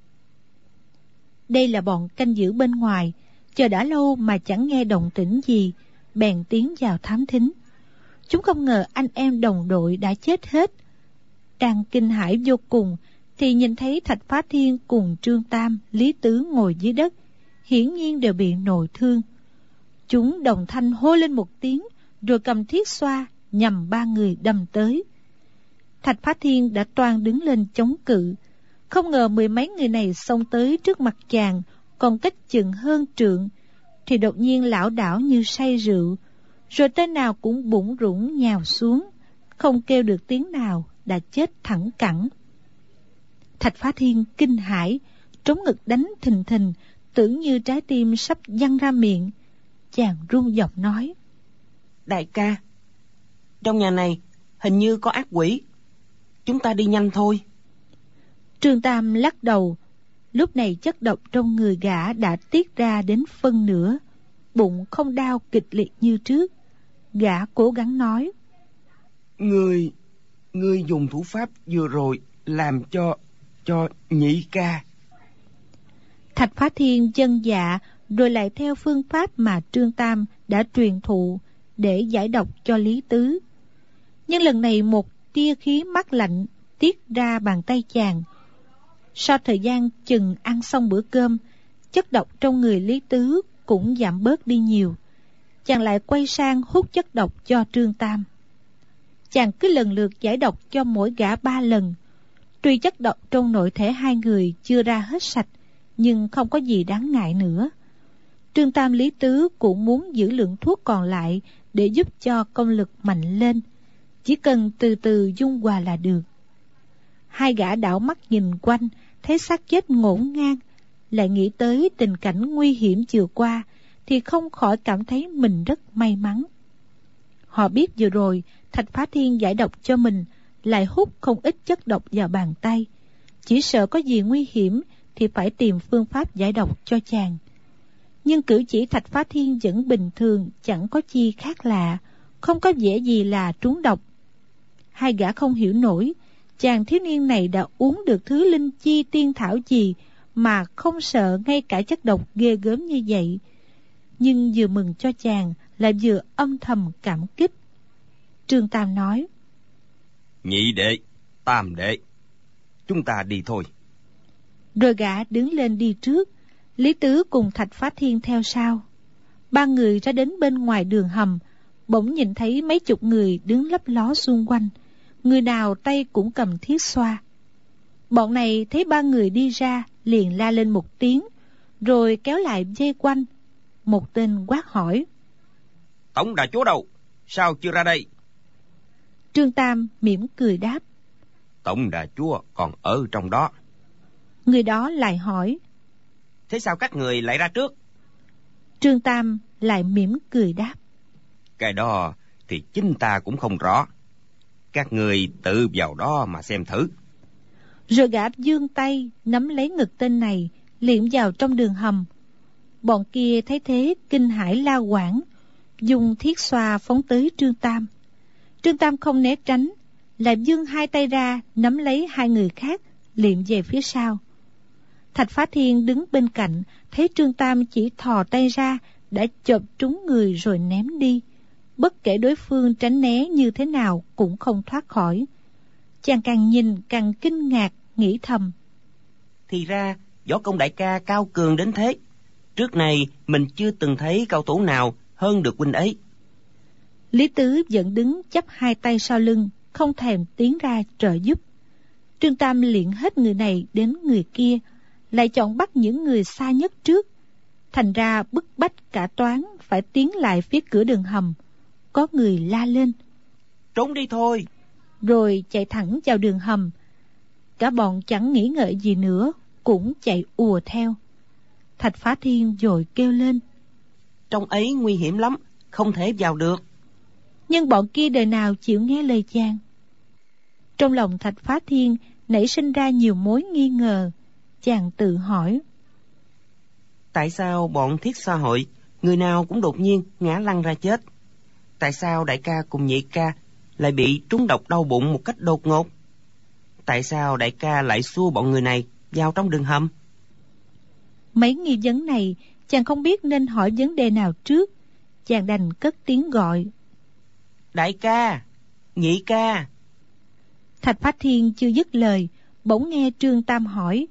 Đây là bọn canh giữ bên ngoài, chờ đã lâu mà chẳng nghe động tĩnh gì, bèn tiến vào thám thính. Chúng không ngờ anh em đồng đội đã chết hết. Đang kinh hãi vô cùng thì nhìn thấy Thạch Phá Thiên cùng Trương Tam, Lý Tứ ngồi dưới đất, hiển nhiên đều bị nội thương. Chúng đồng thanh hô lên một tiếng, rồi cầm thiết xoa nhằm 3 người đâm tới. Thạch Phá Thiên đã toan đứng lên chống cự, không ngờ 10 mấy người này xông tới trước mặt chàng, còn cách chừng hơn trượng, thì đột nhiên lảo đảo như say rượu, rồi tên nào cũng bủn rủn nhào xuống, không kêu được tiếng nào, đã chết thẳng cẳng. Thạch Phá Thiên kinh hãi, trống ngực đánh thình thình, tưởng như trái tim sắp văng ra miệng. Chàng run giọng nói: Đại ca, trong nhà này hình như có ác quỷ, chúng ta đi nhanh thôi. Trương Tam lắc đầu. Lúc này chất độc trong người gã đã tiết ra đến phân nửa, bụng không đau kịch liệt như trước. Gã cố gắng nói: Ngươi dùng thủ pháp vừa rồi làm cho nhị ca. Thạch Phá Thiên vâng dạ, rồi lại theo phương pháp mà Trương Tam đã truyền thụ để giải độc cho Lý Tứ. Nhưng lần này một tia khí mát lạnh tiết ra bàn tay chàng. Sau thời gian chừng ăn xong bữa cơm, chất độc trong người Lý Tứ cũng giảm bớt đi nhiều. Chàng lại quay sang hút chất độc cho Trương Tam. Chàng cứ lần lượt giải độc cho mỗi gã 3 lần. Tuy chất độc trong nội thể hai người chưa ra hết sạch, nhưng không có gì đáng ngại nữa. Trương Tam, Lý Tứ cũng muốn giữ lượng thuốc còn lại để giúp cho công lực mạnh lên. Chỉ cần từ từ dung hòa là được. Hai gã đảo mắt nhìn quanh, thấy xác chết ngổn ngang, lại nghĩ tới tình cảnh nguy hiểm vừa qua, thì không khỏi cảm thấy mình rất may mắn. Họ biết vừa rồi Thạch Phá Thiên giải độc cho mình, lại hút không ít chất độc vào bàn tay. Chỉ sợ có gì nguy hiểm thì phải tìm phương pháp giải độc cho chàng. Nhưng cử chỉ Thạch Phá Thiên vẫn bình thường, chẳng có chi khác lạ, không có vẻ gì là trúng độc. Hai gã không hiểu nổi, chàng thiếu niên này đã uống được thứ linh chi tiên thảo gì mà không sợ ngay cả chất độc ghê gớm như vậy. Nhưng vừa mừng cho chàng, lại vừa âm thầm cảm kích. Trương Tam nói: Nhị đệ, tam đệ, chúng ta đi thôi. Rồi gã đứng lên đi trước, Lý Tứ cùng Thạch Phá Thiên theo sau. Ba người ra đến bên ngoài đường hầm, bỗng nhìn thấy mấy chục người đứng lấp ló xung quanh, người nào tay cũng cầm thiết xoa. Bọn này thấy ba người đi ra, liền la lên một tiếng, rồi kéo lại vây quanh. Một tên quát hỏi: Tổng đà chúa đâu? Sao chưa ra đây? Trương Tam mỉm cười đáp: Tổng đà chúa còn ở trong đó. Người đó lại hỏi: Thế sao các người lại ra trước? Trương Tam lại mỉm cười đáp: Cái đó thì chính ta cũng không rõ. Các người tự vào đó mà xem thử. Rồi gã giương tay nắm lấy ngực tên này, liệm vào trong đường hầm. Bọn kia thấy thế kinh hãi la quảng, dùng thiết xoa phóng tới Trương Tam. Trương Tam không né tránh, lại giương hai tay ra nắm lấy hai người khác, liệm về phía sau. Thạch Phá Thiên đứng bên cạnh, thấy Trương Tam chỉ thò tay ra đã chộp trúng người rồi ném đi. Bất kể đối phương tránh né như thế nào cũng không thoát khỏi. Chàng càng nhìn càng kinh ngạc, nghĩ thầm: Thì ra võ công đại ca cao cường đến thế. Trước này mình chưa từng thấy cao thủ nào hơn được huynh ấy. Lý Tứ vẫn đứng chắp hai tay sau lưng, không thèm tiến ra trợ giúp. Trương Tam luyện hết người này đến người kia, lại chọn bắt những người xa nhất trước. Thành ra bức bách cả toán phải tiến lại phía cửa đường hầm. Có người la lên: Trốn đi thôi! Rồi chạy thẳng vào đường hầm. Cả bọn chẳng nghĩ ngợi gì nữa, cũng chạy ùa theo. Thạch Phá Thiên vội kêu lên: Trong ấy nguy hiểm lắm, không thể vào được. Nhưng bọn kia đời nào chịu nghe lời chàng. Trong lòng Thạch Phá Thiên nảy sinh ra nhiều mối nghi ngờ. Chàng tự hỏi: Tại sao bọn thiết xã hội người nào cũng đột nhiên ngã lăn ra chết? Tại sao đại ca cùng nhị ca lại bị trúng độc đau bụng một cách đột ngột? Tại sao đại ca lại xua bọn người này vào trong đường hầm? Mấy nghi vấn này chàng không biết nên hỏi vấn đề nào trước. Chàng đành cất tiếng gọi: Đại ca! Nhị ca! Thạch Phá Thiên chưa dứt lời, bỗng nghe Trương Tam hỏi: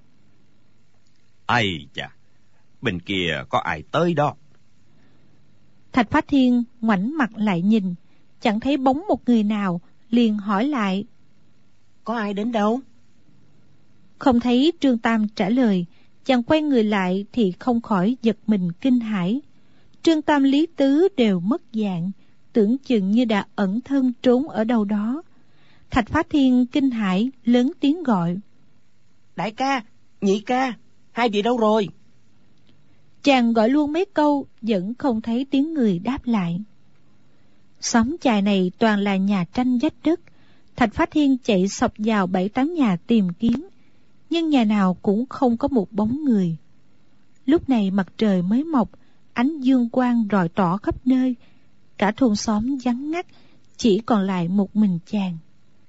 Ây chà, bên kia có ai tới đó? Thạch Phá Thiên ngoảnh mặt lại nhìn, chẳng thấy bóng một người nào, liền hỏi lại: Có ai đến đâu? Không thấy Trương Tam trả lời, chàng quay người lại thì không khỏi giật mình kinh hãi. Trương Tam Lý Tứ đều mất dạng, tưởng chừng như đã ẩn thân trốn ở đâu đó. Thạch Phá Thiên kinh hãi lớn tiếng gọi: Đại ca! Nhị ca! Hai vị đâu rồi? Chàng gọi luôn mấy câu vẫn không thấy tiếng người đáp lại. Xóm chài này toàn là nhà tranh vách đất. Thạch Phá Thiên chạy sộc vào 7-8 nhà tìm kiếm, nhưng nhà nào cũng không có một bóng người. Lúc này mặt trời mới mọc, ánh dương quang rọi tỏ khắp nơi. Cả thôn xóm vắng ngắt, chỉ còn lại một mình chàng.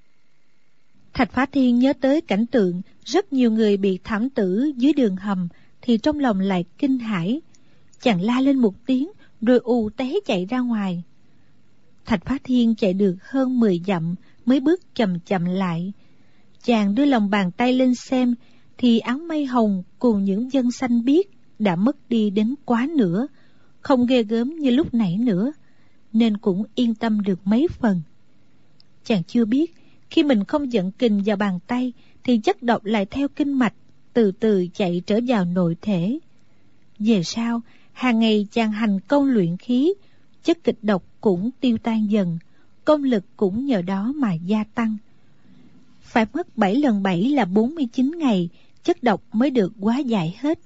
Thạch Phá Thiên nhớ tới cảnh tượng rất nhiều người bị thảm tử dưới đường hầm, thì trong lòng lại kinh hãi. Chàng la lên một tiếng, rồi ù té chạy ra ngoài. Thạch Phá Thiên chạy được hơn 10 dặm mới bước chậm chậm lại. Chàng đưa lòng bàn tay lên xem, thì áo mây hồng cùng những vân xanh biếc đã mất đi đến quá nửa, không ghê gớm như lúc nãy nữa, nên cũng yên tâm được mấy phần. Chàng chưa biết, khi mình không dẫn kình vào bàn tay, thì chất độc lại theo kinh mạch, từ từ chạy trở vào nội thể. Về sau, hàng ngày chàng hành công luyện khí, chất kịch độc cũng tiêu tan dần, công lực cũng nhờ đó mà gia tăng. Phải mất 7 lần 7 là 49 ngày, chất độc mới được hóa giải hết.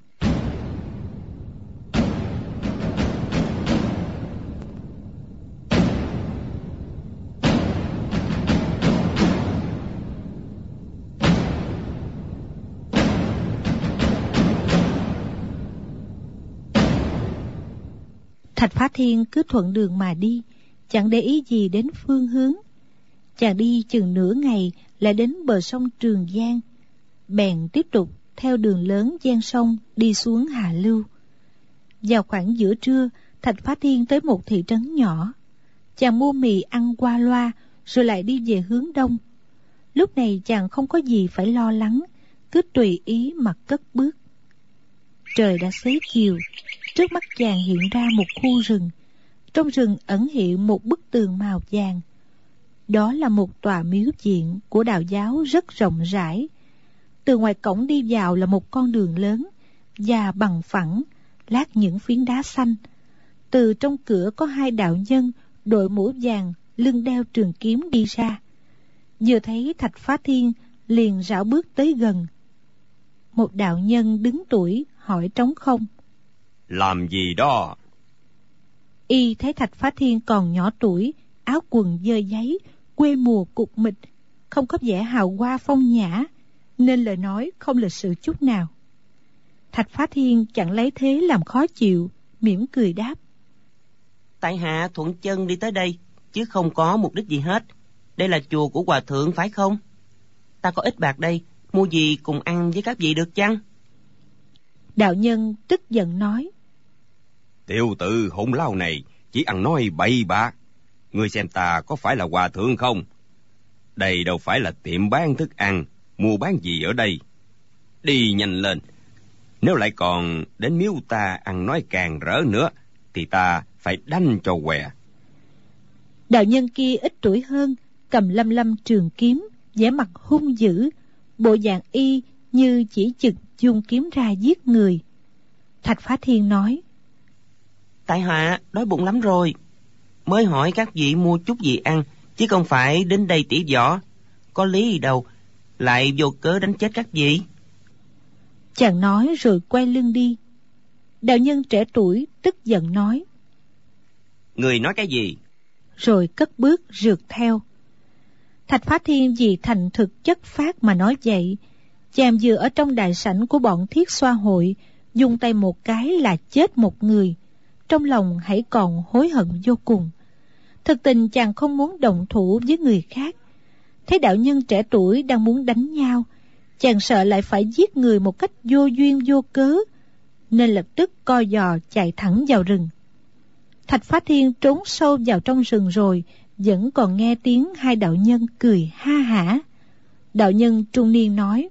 Thạch Phá Thiên cứ thuận đường mà đi, chẳng để ý gì đến phương hướng. Chàng đi chừng nửa ngày lại đến bờ sông Trường Giang, bèn tiếp tục theo đường lớn ven sông đi xuống hạ lưu. Vào khoảng giữa trưa, Thạch Phá Thiên tới một thị trấn nhỏ. Chàng mua mì ăn qua loa, rồi lại đi về hướng đông. Lúc này chàng không có gì phải lo lắng, cứ tùy ý mà cất bước. Trời đã xế chiều, trước mắt chàng hiện ra một khu rừng. Trong rừng ẩn hiện một bức tường màu vàng. Đó là một tòa miếu viện của đạo giáo rất rộng rãi. Từ ngoài cổng đi vào là một con đường lớn và bằng phẳng, lát những phiến đá xanh. Từ trong cửa có hai đạo nhân đội mũ vàng, lưng đeo trường kiếm đi ra. Vừa thấy Thạch Phá Thiên liền rảo bước tới gần. Một đạo nhân đứng tuổi hỏi trống không: Làm gì đó? Y thấy Thạch Phá Thiên còn nhỏ tuổi, áo quần dơ giấy, quê mùa cục mịch, không có vẻ hào hoa phong nhã, nên lời nói không lịch sự chút nào. Thạch Phá Thiên chẳng lấy thế làm khó chịu, mỉm cười đáp: Tại hạ thuận chân đi tới đây, chứ không có mục đích gì hết. Đây là chùa của hòa thượng phải không? Ta có ít bạc đây, mua gì cùng ăn với các vị được chăng? Đạo nhân tức giận nói: Tiểu tử hỗn lao này chỉ ăn nói bậy bạ. Ngươi xem ta có phải là hòa thượng không? Đây đâu phải là tiệm bán thức ăn, mua bán gì ở đây. Đi nhanh lên. Nếu lại còn đến miếu ta ăn nói càng rỡ nữa, thì ta phải đánh cho què. Đạo nhân kia ít tuổi hơn, cầm lăm lăm trường kiếm, vẻ mặt hung dữ, bộ dạng y như chỉ chực dùng kiếm ra giết người. Thạch Phá Thiên nói: Tại hạ đói bụng lắm rồi, mới hỏi các vị mua chút gì ăn, chứ không phải đến đây tỉ võ. Có lý gì đâu lại vô cớ đánh chết các vị. Chàng nói rồi quay lưng đi. Đạo nhân trẻ tuổi tức giận nói: Người nói cái gì? Rồi cất bước rượt theo. Thạch Phá Thiên vì thành thực chất phát mà nói vậy. Chàng vừa ở trong đại sảnh của bọn Thiết Xoa hội, dùng tay một cái là chết một người, trong lòng hãy còn hối hận vô cùng. Thực tình chàng không muốn động thủ với người khác. Thấy đạo nhân trẻ tuổi đang muốn đánh nhau, chàng sợ lại phải giết người một cách vô duyên vô cớ, nên lập tức co giò chạy thẳng vào rừng. Thạch Phá Thiên trốn sâu vào trong rừng rồi, vẫn còn nghe tiếng hai đạo nhân cười ha hả. Đạo nhân trung niên nói: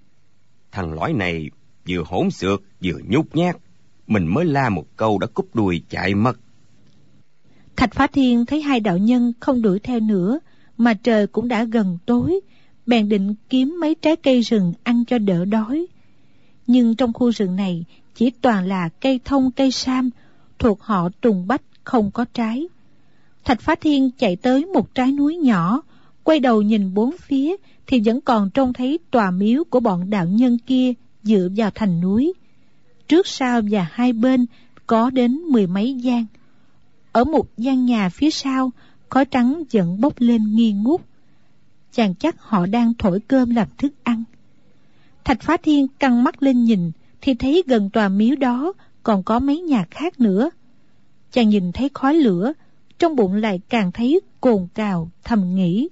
Thằng lõi này vừa hỗn xược vừa nhút nhát, mình mới la một câu đã cúp đuôi chạy mất. Thạch Phá Thiên thấy hai đạo nhân không đuổi theo nữa, mà trời cũng đã gần tối, bèn định kiếm mấy trái cây rừng ăn cho đỡ đói. Nhưng trong khu rừng này chỉ toàn là cây thông cây sam, thuộc họ Tùng Bách, không có trái. Thạch Phá Thiên chạy tới một trái núi nhỏ, quay đầu nhìn bốn phía thì vẫn còn trông thấy tòa miếu của bọn đạo nhân kia dựa vào thành núi. Trước sau và hai bên có đến 10 mấy gian. Ở một gian nhà phía sau, khói trắng vẫn bốc lên nghi ngút. Chàng chắc họ đang thổi cơm làm thức ăn. Thạch Phá Thiên căng mắt lên nhìn thì thấy gần tòa miếu đó còn có mấy nhà khác nữa. Chàng nhìn thấy khói lửa, trong bụng lại càng thấy cồn cào, thầm nghĩ: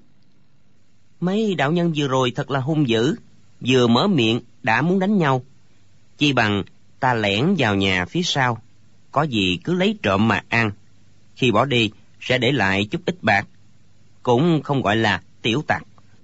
Mấy đạo nhân vừa rồi thật là hung dữ, vừa mở miệng đã muốn đánh nhau. Chi bằng ta lẻn vào nhà phía sau, có gì cứ lấy trộm mà ăn. Khi bỏ đi sẽ để lại chút ít bạc, cũng không gọi là tiểu tặc.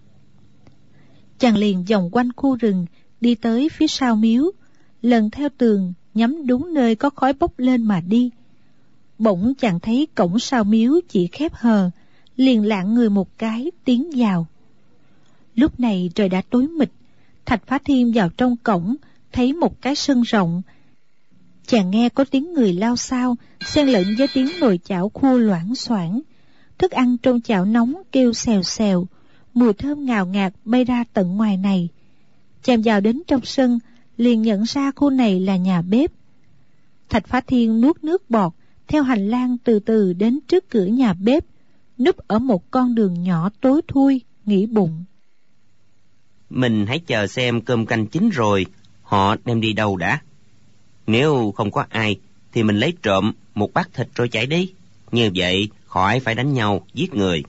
Chàng liền vòng quanh khu rừng, đi tới phía sau miếu, lần theo tường nhắm đúng nơi có khói bốc lên mà đi. Bỗng chàng thấy cổng sau miếu chỉ khép hờ, liền lạng người một cái tiến vào. Lúc này trời đã tối mịt. Thạch Phá Thiên vào trong cổng, thấy một cái sân rộng. Chàng nghe có tiếng người lao xao, xen lẫn với tiếng nồi chảo khua loảng xoảng. Thức ăn trong chảo nóng kêu xèo xèo, mùi thơm ngào ngạt bay ra tận ngoài này. Chàng vào đến trong sân, liền nhận ra khu này là nhà bếp. Thạch Phá Thiên nuốt nước bọt, theo hành lang từ từ đến trước cửa nhà bếp, núp ở một con đường nhỏ tối thui, nghĩ bụng: Mình hãy chờ xem cơm canh chín rồi họ đem đi đâu đã. Nếu không có ai thì mình lấy trộm một bát thịt rồi chạy đi. Như vậy khỏi phải đánh nhau giết người.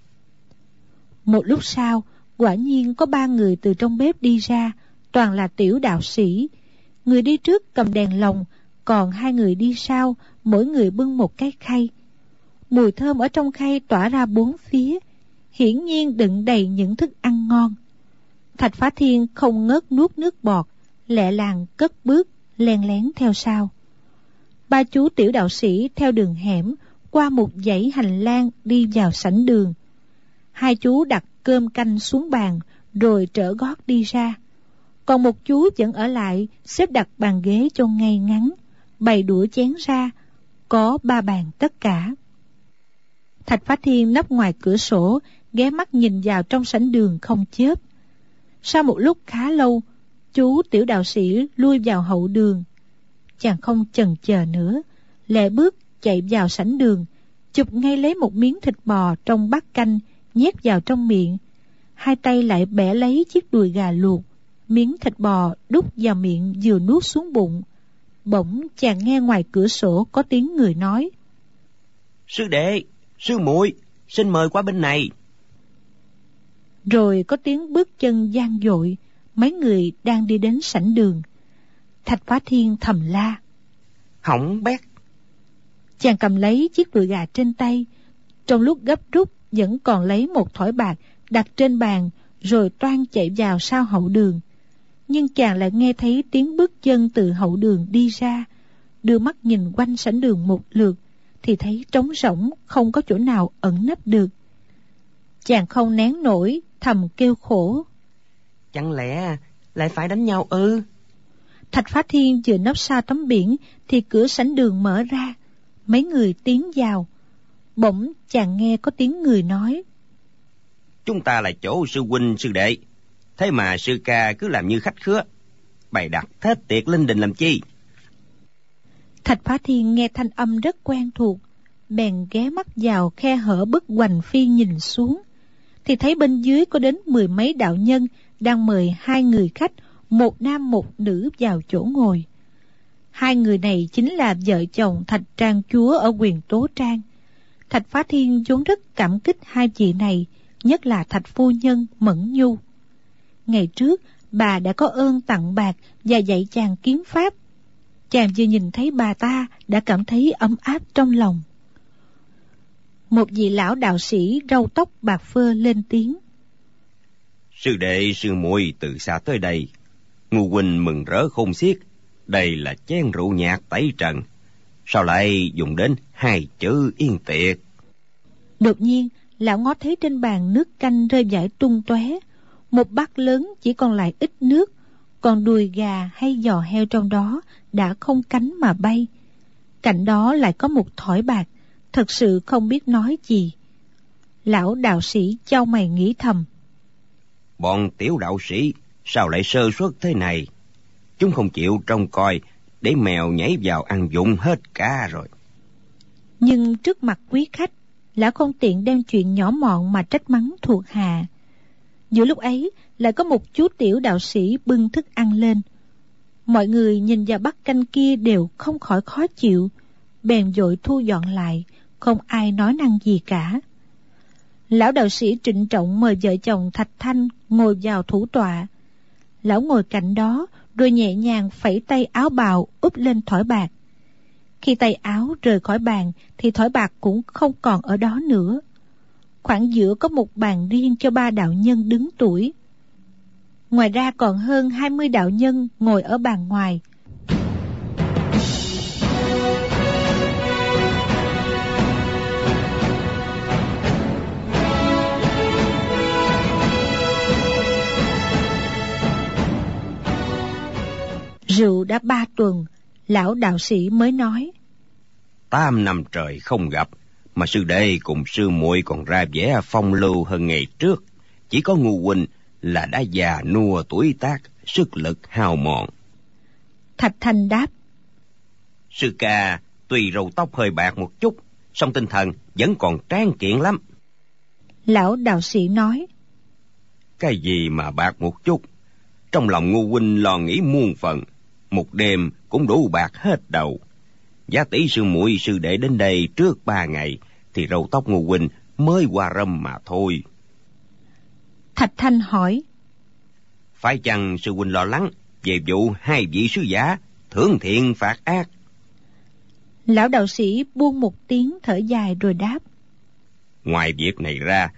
Một lúc sau, quả nhiên có 3 người từ trong bếp đi ra, toàn là tiểu đạo sĩ. Người đi trước cầm đèn lồng, còn 2 người đi sau, mỗi người bưng một cái khay. Mùi thơm ở trong khay tỏa ra bốn phía. hiển nhiên đựng đầy những thức ăn ngon. Thạch Phá Thiên không ngớt nuốt nước bọt, lẹ làng cất bước len lén theo sau. Ba chú tiểu đạo sĩ theo đường hẻm qua một dãy hành lang đi vào sảnh đường. Hai chú đặt cơm canh xuống bàn rồi trở gót đi ra. Còn một chú vẫn ở lại xếp đặt bàn ghế cho ngay ngắn, bày đũa chén ra, có 3 bàn tất cả. Thạch Phá Thiên nấp ngoài cửa sổ, ghé mắt nhìn vào trong sảnh đường không chớp. Sau một lúc khá lâu, chú tiểu đạo sĩ lui vào hậu đường. Chàng không chần chờ nữa, lẹ bước chạy vào sảnh đường, chụp ngay lấy một miếng thịt bò trong bát canh, nhét vào trong miệng. Hai tay lại bẻ lấy chiếc đùi gà luộc, miếng thịt bò đút vào miệng vừa nuốt xuống bụng. Bỗng chàng nghe ngoài cửa sổ có tiếng người nói: Sư đệ, sư muội, xin mời qua bên này. Rồi có tiếng bước chân vang dội, mấy người đang đi đến sảnh đường. Thạch Phá Thiên thầm la: Hỏng bét. Chàng cầm lấy chiếc đùi gà trên tay, trong lúc gấp rút vẫn còn lấy một thỏi bạc đặt trên bàn, rồi toan chạy vào sau hậu đường. Nhưng chàng lại nghe thấy tiếng bước chân từ hậu đường đi ra. Đưa mắt nhìn quanh sảnh đường một lượt thì thấy trống rỗng, không có chỗ nào ẩn nấp được. Chàng không nén nổi, thầm kêu khổ: Chẳng lẽ lại phải đánh nhau ư? Thạch Phá Thiên vừa nấp sau tấm biển thì cửa sảnh đường mở ra, mấy người tiến vào. Bỗng chàng nghe có tiếng người nói: Chúng ta là chỗ sư huynh sư đệ, thế mà sư ca cứ làm như khách khứa, bày đặt thết tiệc linh đình làm chi? Thạch Phá Thiên nghe thanh âm rất quen thuộc, bèn ghé mắt vào khe hở bức hoành phi nhìn xuống, thì thấy bên dưới có đến 10 mấy đạo nhân đang mời 2 người khách, một nam một nữ vào chỗ ngồi. 2 người này chính là vợ chồng Thạch Trang Chúa ở Quyền Tố Trang. Thạch Phá Thiên vốn rất cảm kích 2 vị này, nhất là Thạch phu nhân Mẫn Nhu. Ngày trước bà đã có ơn tặng bạc và dạy chàng kiếm pháp. Chàng vừa nhìn thấy bà ta đã cảm thấy ấm áp trong lòng. Một vị lão đạo sĩ râu tóc bạc phơ lên tiếng: Sư đệ sư muội từ xa tới đây, Ngô huynh mừng rỡ khôn xiết. Đây là chén rượu nhạt tẩy trần, sao lại dùng đến 2 chữ yên tiệc? Đột nhiên lão ngó thấy trên bàn nước canh rơi vãi tung tóe, một bát lớn chỉ còn lại ít nước, còn đùi gà hay giò heo trong đó đã không cánh mà bay. Cạnh đó lại có một thỏi bạc, thật sự không biết nói gì. Lão đạo sĩ chau mày nghĩ thầm: Bọn tiểu đạo sĩ sao lại sơ suất thế này? Chúng không chịu trông coi, để mèo nhảy vào ăn dụng hết cả rồi. Nhưng trước mặt quý khách, lão không tiện đem chuyện nhỏ mọn mà trách mắng thuộc hạ. Giữa lúc ấy lại có một chú tiểu đạo sĩ bưng thức ăn lên. Mọi người nhìn vào bát canh kia đều không khỏi khó chịu, bèn vội thu dọn lại, không ai nói năng gì cả. Lão đạo sĩ trịnh trọng mời vợ chồng Thạch Thanh ngồi vào thủ tọa. Lão ngồi cạnh đó rồi nhẹ nhàng phẩy tay áo bào úp lên thỏi bạc. Khi tay áo rời khỏi bàn thì thỏi bạc cũng không còn ở đó nữa. Khoảng giữa có một bàn riêng cho 3 đạo nhân đứng tuổi. Ngoài ra còn hơn 20 đạo nhân ngồi ở bàn ngoài. Rượu đã 3 tuần, lão đạo sĩ mới nói: 8 năm trời không gặp, mà sư đệ cùng sư muội còn ra vẻ phong lưu hơn ngày trước. Chỉ có Ngô huynh là đã già nua tuổi tác, sức lực hao mòn. Thạch Thanh đáp: Sư ca tuy râu tóc hơi bạc một chút, song tinh thần vẫn còn tráng kiện lắm. Lão đạo sĩ nói: Cái gì mà bạc một chút? Trong lòng Ngô huynh lo nghĩ muôn phần, một đêm cũng đủ bạc hết đầu. Giá tỷ sư muội sư đệ đến đây trước 3 ngày, thì râu tóc Ngô huynh mới qua râm mà thôi. Thạch Thanh hỏi: Phải chăng sư huynh lo lắng về vụ 2 vị sứ giả thưởng thiện phạt ác? Lão đạo sĩ buông một tiếng thở dài rồi đáp: Ngoài việc này ra,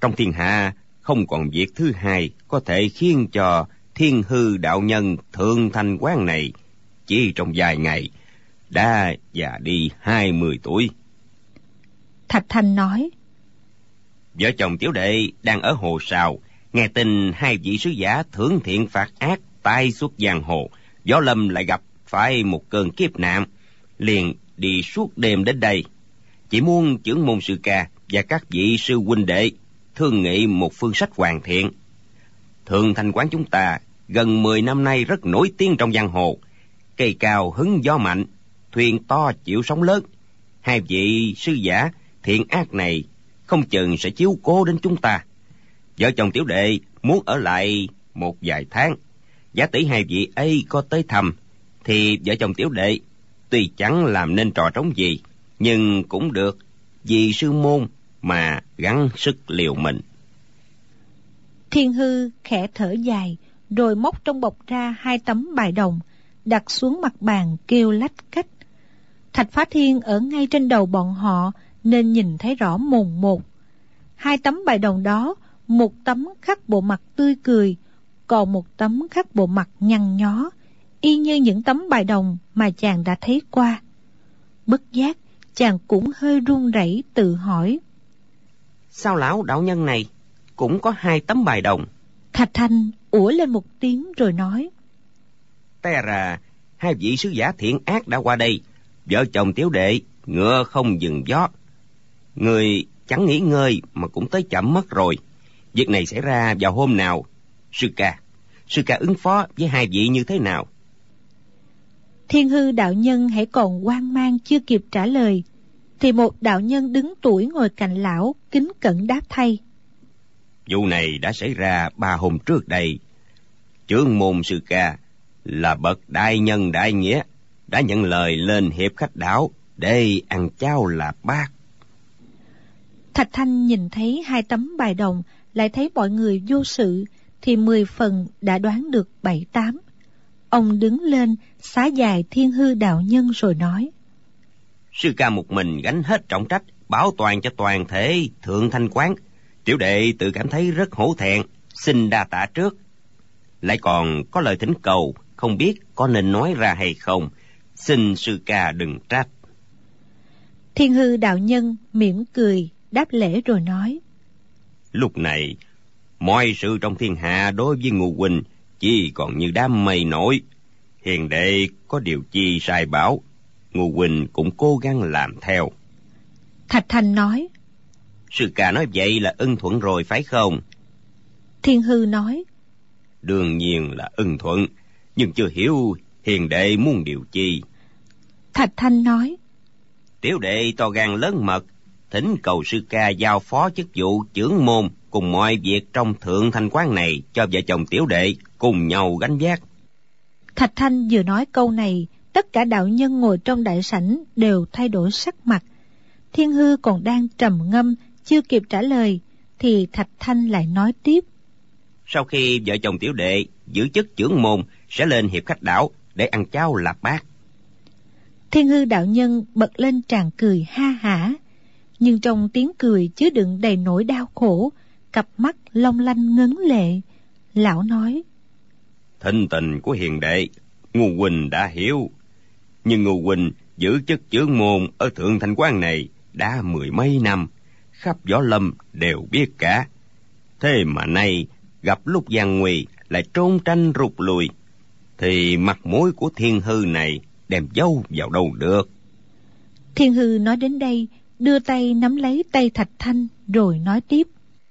Trong thiên hạ không còn việc thứ hai có thể khiến cho Thiên Hư đạo nhân Thượng Thanh Quán này chỉ trong vài ngày đã già đi 20 tuổi. Thạch Thanh nói: Vợ chồng tiểu đệ đang ở hồ Sào, nghe tin hai vị sứ giả thưởng thiện phạt ác tai xuất giang hồ, Võ Lâm lại gặp phải một cơn kiếp nạn, liền đi suốt đêm đến đây, chỉ muốn chưởng môn sư ca và các vị sư huynh đệ thương nghị một phương sách hoàn thiện. Thượng Thanh Quán chúng ta gần 10 năm nay rất nổi tiếng trong giang hồ, cây cao hứng gió mạnh, thuyền to chịu sóng lớn. Hai vị sư giả thiện ác này không chừng sẽ chiếu cố đến chúng ta. Vợ chồng tiểu đệ muốn ở lại một vài tháng, giả tỷ hai vị ấy có tới thăm, thì vợ chồng tiểu đệ tuy chẳng làm nên trò trống gì, nhưng cũng được vì sư môn mà gắng sức liều mình. Thiên Hư khẽ thở dài, rồi móc trong bọc ra 2 tấm bài đồng, đặt xuống mặt bàn kêu lách cách. Thạch Phá Thiên ở ngay trên đầu bọn họ nên nhìn thấy rõ mồn một. 2 tấm bài đồng đó, một tấm khắc bộ mặt tươi cười, còn một tấm khắc bộ mặt nhăn nhó, y như những tấm bài đồng mà chàng đã thấy qua. Bất giác, chàng cũng hơi run rẩy tự hỏi: Sao lão đạo nhân này cũng có 2 tấm bài đồng? Thạch Thanh ủa lên một tiếng rồi nói: Té ra hai vị sứ giả thiện ác đã qua đây. Vợ chồng tiểu đệ ngựa không dừng gió, người chẳng nghỉ ngơi mà cũng tới chậm mất rồi. Việc này xảy ra vào hôm nào? Sư ca ứng phó với hai vị như thế nào? Thiên Hư đạo nhân hãy còn hoang mang chưa kịp trả lời, thì một đạo nhân đứng tuổi ngồi cạnh lão kính cẩn đáp thay: Vụ này đã xảy ra 3 hôm trước đây. Chưởng môn sư ca là bậc đại nhân đại nghĩa, đã nhận lời lên hiệp khách đảo để ăn cháo lạp bát. Thạch Thanh nhìn thấy 2 tấm bài đồng, lại thấy mọi người vô sự, thì 10 phần đã đoán được 7-8. Ông đứng lên xá dài Thiên Hư đạo nhân rồi nói: Sư ca một mình gánh hết trọng trách bảo toàn cho toàn thể Thượng Thanh Quán. Tiểu đệ tự cảm thấy rất hổ thẹn, xin đa tạ trước. Lại còn có lời thỉnh cầu, không biết có nên nói ra hay không, xin sư ca đừng trách. Thiên Hư đạo nhân mỉm cười đáp lễ rồi nói: Lúc này mọi sự trong thiên hạ đối với Ngô huynh chỉ còn như đám mây nổi. Hiền đệ có điều chi sai bảo, Ngô huynh cũng cố gắng làm theo. Thạch Thanh nói: Sư ca nói vậy là ưng thuận rồi phải không? Thiên Hư nói: Đương nhiên là ưng thuận, nhưng chưa hiểu hiền đệ muốn điều chi. Thạch Thanh nói: Tiểu đệ to gan lớn mật, thỉnh cầu sư ca giao phó chức vụ chưởng môn cùng mọi việc trong Thượng Thanh Quán này cho vợ chồng tiểu đệ cùng nhau gánh vác. Thạch Thanh vừa nói câu này, tất cả đạo nhân ngồi trong đại sảnh đều thay đổi sắc mặt. Thiên Hư còn đang trầm ngâm chưa kịp trả lời, thì Thạch Thanh lại nói tiếp: Sau khi vợ chồng tiểu đệ giữ chức chưởng môn sẽ lên hiệp khách đảo để ăn cháo lạp bát. Thiên Hư đạo nhân bật lên tràn cười ha hả, nhưng trong tiếng cười chứa đựng đầy nỗi đau khổ, cặp mắt long lanh ngấn lệ. Lão nói: Thinh tình của hiền đệ Ngô huynh đã hiểu, nhưng Ngô huynh giữ chức chưởng môn ở Thượng Thanh Quán này đã 10 mấy năm, khắp võ lâm đều biết cả. Thế mà nay gặp lúc gian nguy lại trốn tranh rụt lùi, thì mặt mũi của Thiên Hư này đem giấu vào đâu được. Thiên Hư nói đến đây, đưa tay nắm lấy tay Thạch Thanh rồi nói tiếp: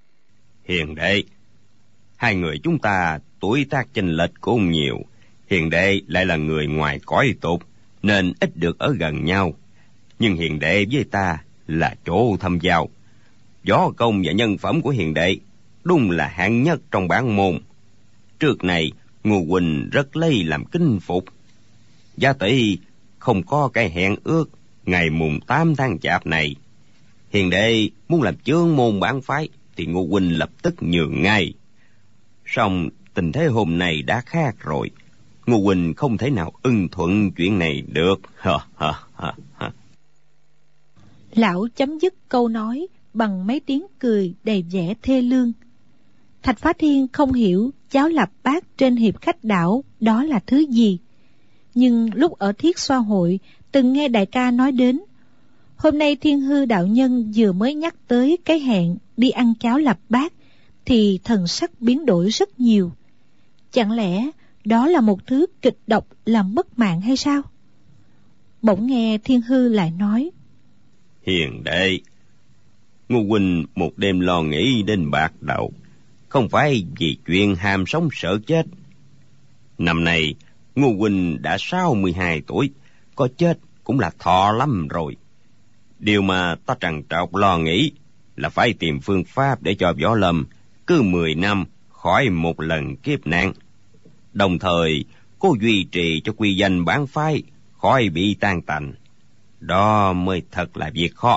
Hiền đệ, hai người chúng ta tuổi tác chênh lệch cũng nhiều. Hiền đệ lại là người ngoài cõi tục nên ít được ở gần nhau, nhưng hiền đệ với ta là chỗ thâm giao. Võ công và nhân phẩm của hiền đệ đúng là hạng nhất trong bản môn. Trước này Ngô huynh rất lấy làm kính phục. Gia tỷ không có cái hẹn ước ngày mùng 8 tháng Chạp này. Hiền đệ muốn làm chưởng môn bản phái thì Ngô huynh lập tức nhường ngay. Song tình thế hôm nay đã khác rồi, Ngô huynh không thể nào ưng thuận chuyện này được. Lão chấm dứt câu nói bằng mấy tiếng cười đầy vẻ thê lương. Thạch Phá Thiên không hiểu cháo lập bát trên hiệp khách đảo đó là thứ gì. Nhưng lúc ở Thiết Xoa hội từng nghe đại ca nói đến. Hôm nay Thiên Hư đạo nhân vừa mới nhắc tới cái hẹn đi ăn cháo lập bát thì thần sắc biến đổi rất nhiều. Chẳng lẽ đó là một thứ kịch độc làm mất mạng hay sao? Bỗng nghe Thiên Hư lại nói: Hiền đệ, Ngô huynh một đêm lo nghĩ đến bạc đầu, không phải vì chuyện ham sống sợ chết. Năm nay Ngô huynh đã 62 tuổi, có chết cũng là thọ lắm rồi. Điều mà ta trằn trọc lo nghĩ là phải tìm phương pháp để cho Võ Lâm cứ 10 năm khỏi một lần kiếp nạn, đồng thời cố duy trì cho quy danh bản phái khỏi bị tan tành. Đó mới thật là việc khó.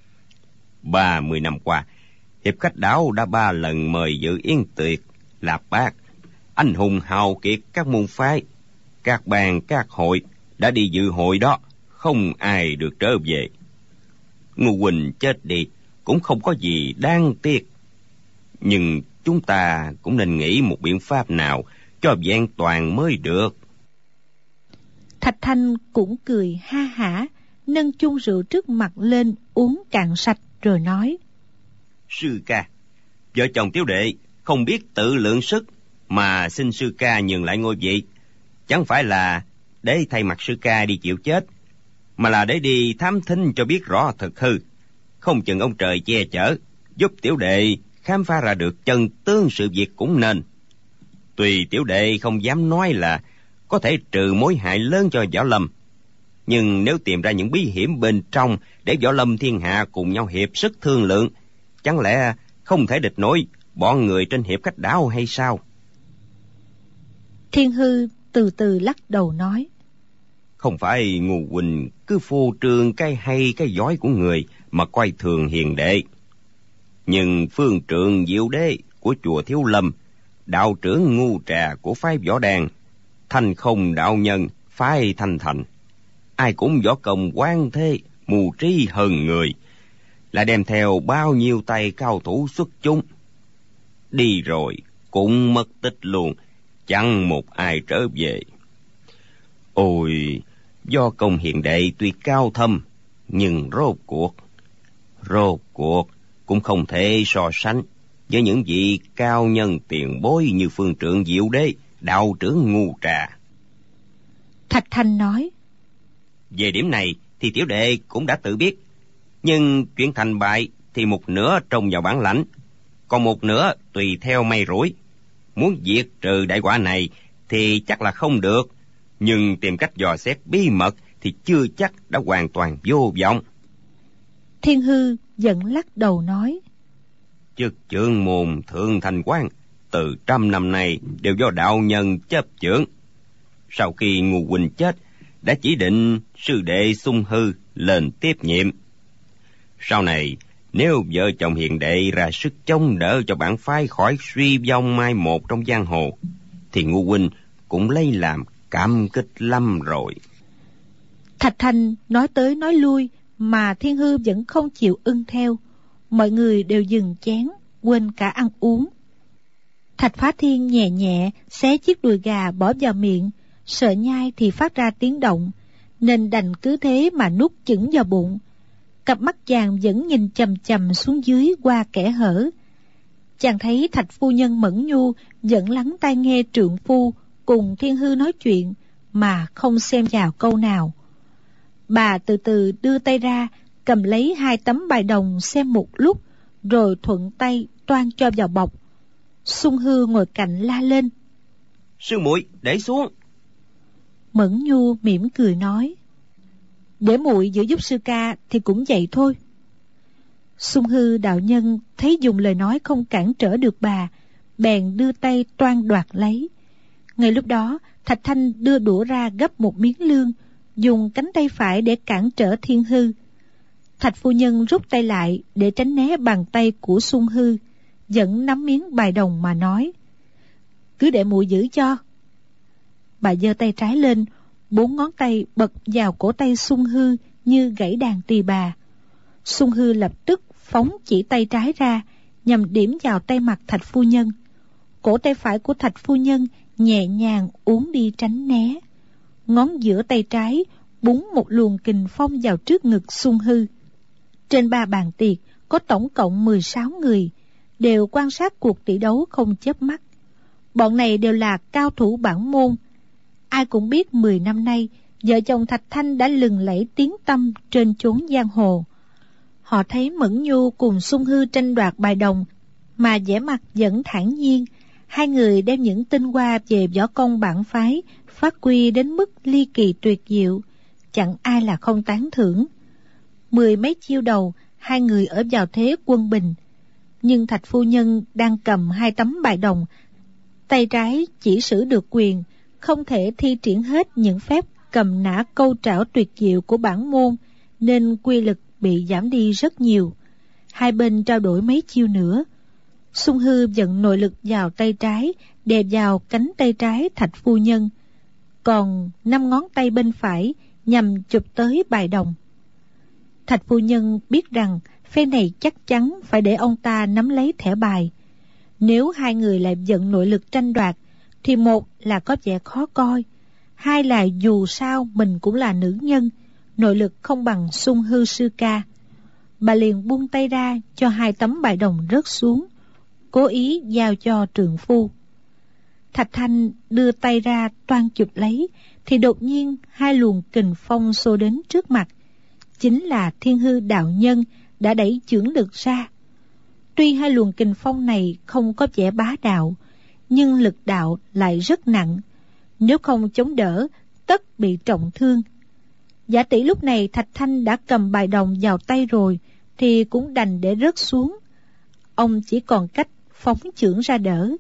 30 năm qua, hiệp khách đảo đã 3 lần mời dự yến tiệc, lạp bát, anh hùng hào kiệt các môn phái, các bàn các hội đã đi dự hội đó, không ai được trở về. Ngô huynh chết đi cũng không có gì đáng tiếc, nhưng chúng ta cũng nên nghĩ một biện pháp nào cho vẹn toàn mới được. Thạch Thanh cũng cười ha hả, nâng chung rượu trước mặt lên uống cạn sạch rồi nói: Sư ca, vợ chồng tiểu đệ không biết tự lượng sức mà xin sư ca nhường lại ngôi vị, chẳng phải là để thay mặt sư ca đi chịu chết, mà là để đi thám thính cho biết rõ thực hư. Không chừng ông trời che chở, giúp tiểu đệ khám phá ra được chân tướng sự việc cũng nên. Tuy tiểu đệ không dám nói là có thể trừ mối hại lớn cho Võ Lâm, nhưng nếu tìm ra những bí hiểm bên trong để Võ Lâm thiên hạ cùng nhau hiệp sức thương lượng, chẳng lẽ không thể địch nổi bọn người trên hiệp khách đảo hay sao? Thiên Hư từ từ lắc đầu nói: Không phải Ngô huynh cứ phô trương cái hay cái giỏi của người mà coi thường hiền đệ. Nhưng phương trượng Diệu Đế của chùa Thiếu Lâm, đạo trưởng Ngu Trà của phái Võ Đàn, Thanh Không đạo nhân phái Thanh Thành, ai cũng võ công quang thế, mù trí hơn người, lại đem theo bao nhiêu tay cao thủ xuất chúng. Đi rồi cũng mất tích luôn, chẳng một ai trở về. Ôi, do công hiền đệ tuy cao thâm, nhưng rốt cuộc cũng không thể so sánh với những vị cao nhân tiền bối như phương trượng Diệu Đế, đạo trưởng Ngu Trà. Thạch Thanh nói: Về điểm này thì tiểu đệ cũng đã tự biết, nhưng chuyện thành bại thì một nửa trông vào bản lãnh, còn một nửa tùy theo may rủi. Muốn diệt trừ đại quả này thì chắc là không được, nhưng tìm cách dò xét bí mật thì chưa chắc đã hoàn toàn vô vọng. Thiên Hư vẫn lắc đầu nói: Chức trưởng môn thượng thành quan từ 100 năm nay đều do đạo nhân chấp chưởng. Sau khi Ngô huynh chết, đã chỉ định sư đệ Xung Hư lên tiếp nhiệm. Sau này nếu vợ chồng hiền đệ ra sức chống đỡ cho bản phái khỏi suy vong mai một trong giang hồ, thì Ngô huynh cũng lấy làm cảm kích lắm rồi. Thạch Thanh nói tới nói lui mà Thiên Hư vẫn không chịu ưng theo. Mọi người đều dừng chén, quên cả ăn uống. Thạch Phá Thiên nhẹ nhẹ xé chiếc đùi gà bỏ vào miệng, sợ nhai thì phát ra tiếng động, nên đành cứ thế mà nuốt chửng vào bụng. Cặp mắt chàng vẫn nhìn chằm chằm xuống dưới qua kẽ hở. Chàng thấy Thạch phu nhân Mẫn Nhu vẫn lắng tai nghe trượng phu cùng Thiên Hư nói chuyện mà không xem vào câu nào. Bà từ từ đưa tay ra, cầm lấy 2 tấm bài đồng xem một lúc, rồi thuận tay toan cho vào bọc. Xung Hư ngồi cạnh la lên: Sư muội, để xuống. Mẫn Nhu mỉm cười nói: Để muội giữ giúp sư ca thì cũng vậy thôi. Xung Hư đạo nhân thấy dùng lời nói không cản trở được bà, bèn đưa tay toan đoạt lấy. Ngay lúc đó, Thạch Thanh đưa đũa ra gấp một miếng lương, dùng cánh tay phải để cản trở Thiên Hư. Thạch phu nhân rút tay lại để tránh né bàn tay của Xung Hư, vẫn nắm miếng bài đồng mà nói: Cứ để muội giữ cho. Bà giơ tay trái lên, 4 ngón tay bật vào cổ tay Xung Hư như gãy đàn tỳ bà. Xung Hư lập tức phóng chỉ tay trái ra, nhằm điểm vào tay mặt Thạch phu nhân. Cổ tay phải của Thạch phu nhân nhẹ nhàng uốn đi tránh né. Ngón giữa tay trái búng một luồng kình phong vào trước ngực Sung Hư. Trên 3 bàn tiệc có tổng cộng 16 người, đều quan sát cuộc tỷ đấu không chớp mắt. Bọn này đều là cao thủ bản môn. Ai cũng biết 10 năm nay, vợ chồng Thạch Thanh đã lừng lẫy tiếng tăm trên chốn giang hồ. Họ thấy Mẫn Nhu cùng Sung Hư tranh đoạt bài đồng, mà vẻ mặt vẫn thản nhiên. Hai người đem những tinh hoa về võ công bản phái phát huy đến mức ly kỳ tuyệt diệu, chẳng ai là không tán thưởng. 10 mấy chiêu đầu, hai người ở vào thế quân bình. Nhưng Thạch phu nhân đang cầm 2 tấm bài đồng, tay trái chỉ sử được quyền, không thể thi triển hết những phép cầm nã câu trảo tuyệt diệu của bản môn, nên quy lực bị giảm đi rất nhiều. Hai bên trao đổi mấy chiêu nữa. Sung Hư vận nội lực vào tay trái, đè vào cánh tay trái Thạch phu nhân, còn 5 ngón tay bên phải nhằm chụp tới bài đồng. Thạch phu nhân biết rằng phe này chắc chắn phải để ông ta nắm lấy thẻ bài. Nếu hai người lại vận nội lực tranh đoạt, thì một là có vẻ khó coi, hai là dù sao mình cũng là nữ nhân, nội lực không bằng Sung Hư sư ca. Bà liền buông tay ra cho 2 tấm bài đồng rớt xuống, cố ý giao cho trượng phu. Thạch Thanh đưa tay ra toan chụp lấy, thì đột nhiên 2 luồng kình phong xô đến trước mặt. Chính là Thiên Hư đạo nhân đã đẩy chưởng lực ra. Tuy 2 luồng kình phong này không có vẻ bá đạo, nhưng lực đạo lại rất nặng. Nếu không chống đỡ, tất bị trọng thương. Giả tỷ lúc này Thạch Thanh đã cầm bài đồng vào tay rồi, thì cũng đành để rớt xuống. Ông chỉ còn cách phóng chưởng ra đỡ.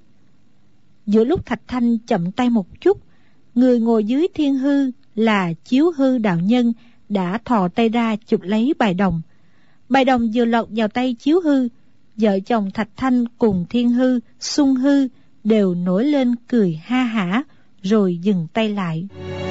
Giữa lúc Thạch Thanh chậm tay một chút, người ngồi dưới Thiên Hư là Chiếu Hư đạo nhân đã thò tay ra chụp lấy bài đồng. Bài đồng vừa lọt vào tay Chiếu Hư, vợ chồng Thạch Thanh cùng Thiên Hư, Sung Hư đều nổi lên cười ha hả, rồi dừng tay lại.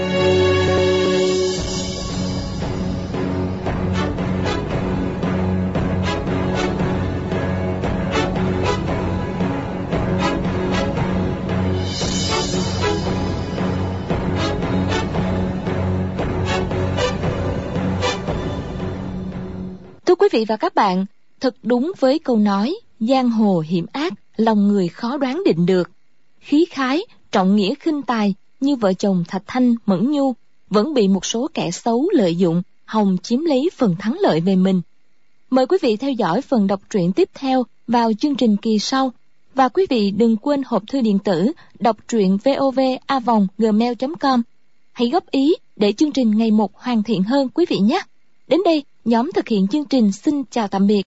Thưa quý vị và các bạn, thật đúng với câu nói giang hồ hiểm ác, lòng người khó đoán định được. Khí khái, trọng nghĩa khinh tài như vợ chồng Thạch Thanh, Mẫn Nhu vẫn bị một số kẻ xấu lợi dụng, hòng chiếm lấy phần thắng lợi về mình. Mời quý vị theo dõi phần đọc truyện tiếp theo vào chương trình kỳ sau. Và quý vị đừng quên hộp thư điện tử đọc truyện vov@gmail.com. Hãy góp ý để chương trình ngày một hoàn thiện hơn quý vị nhé. Đến đây, nhóm thực hiện chương trình xin chào tạm biệt.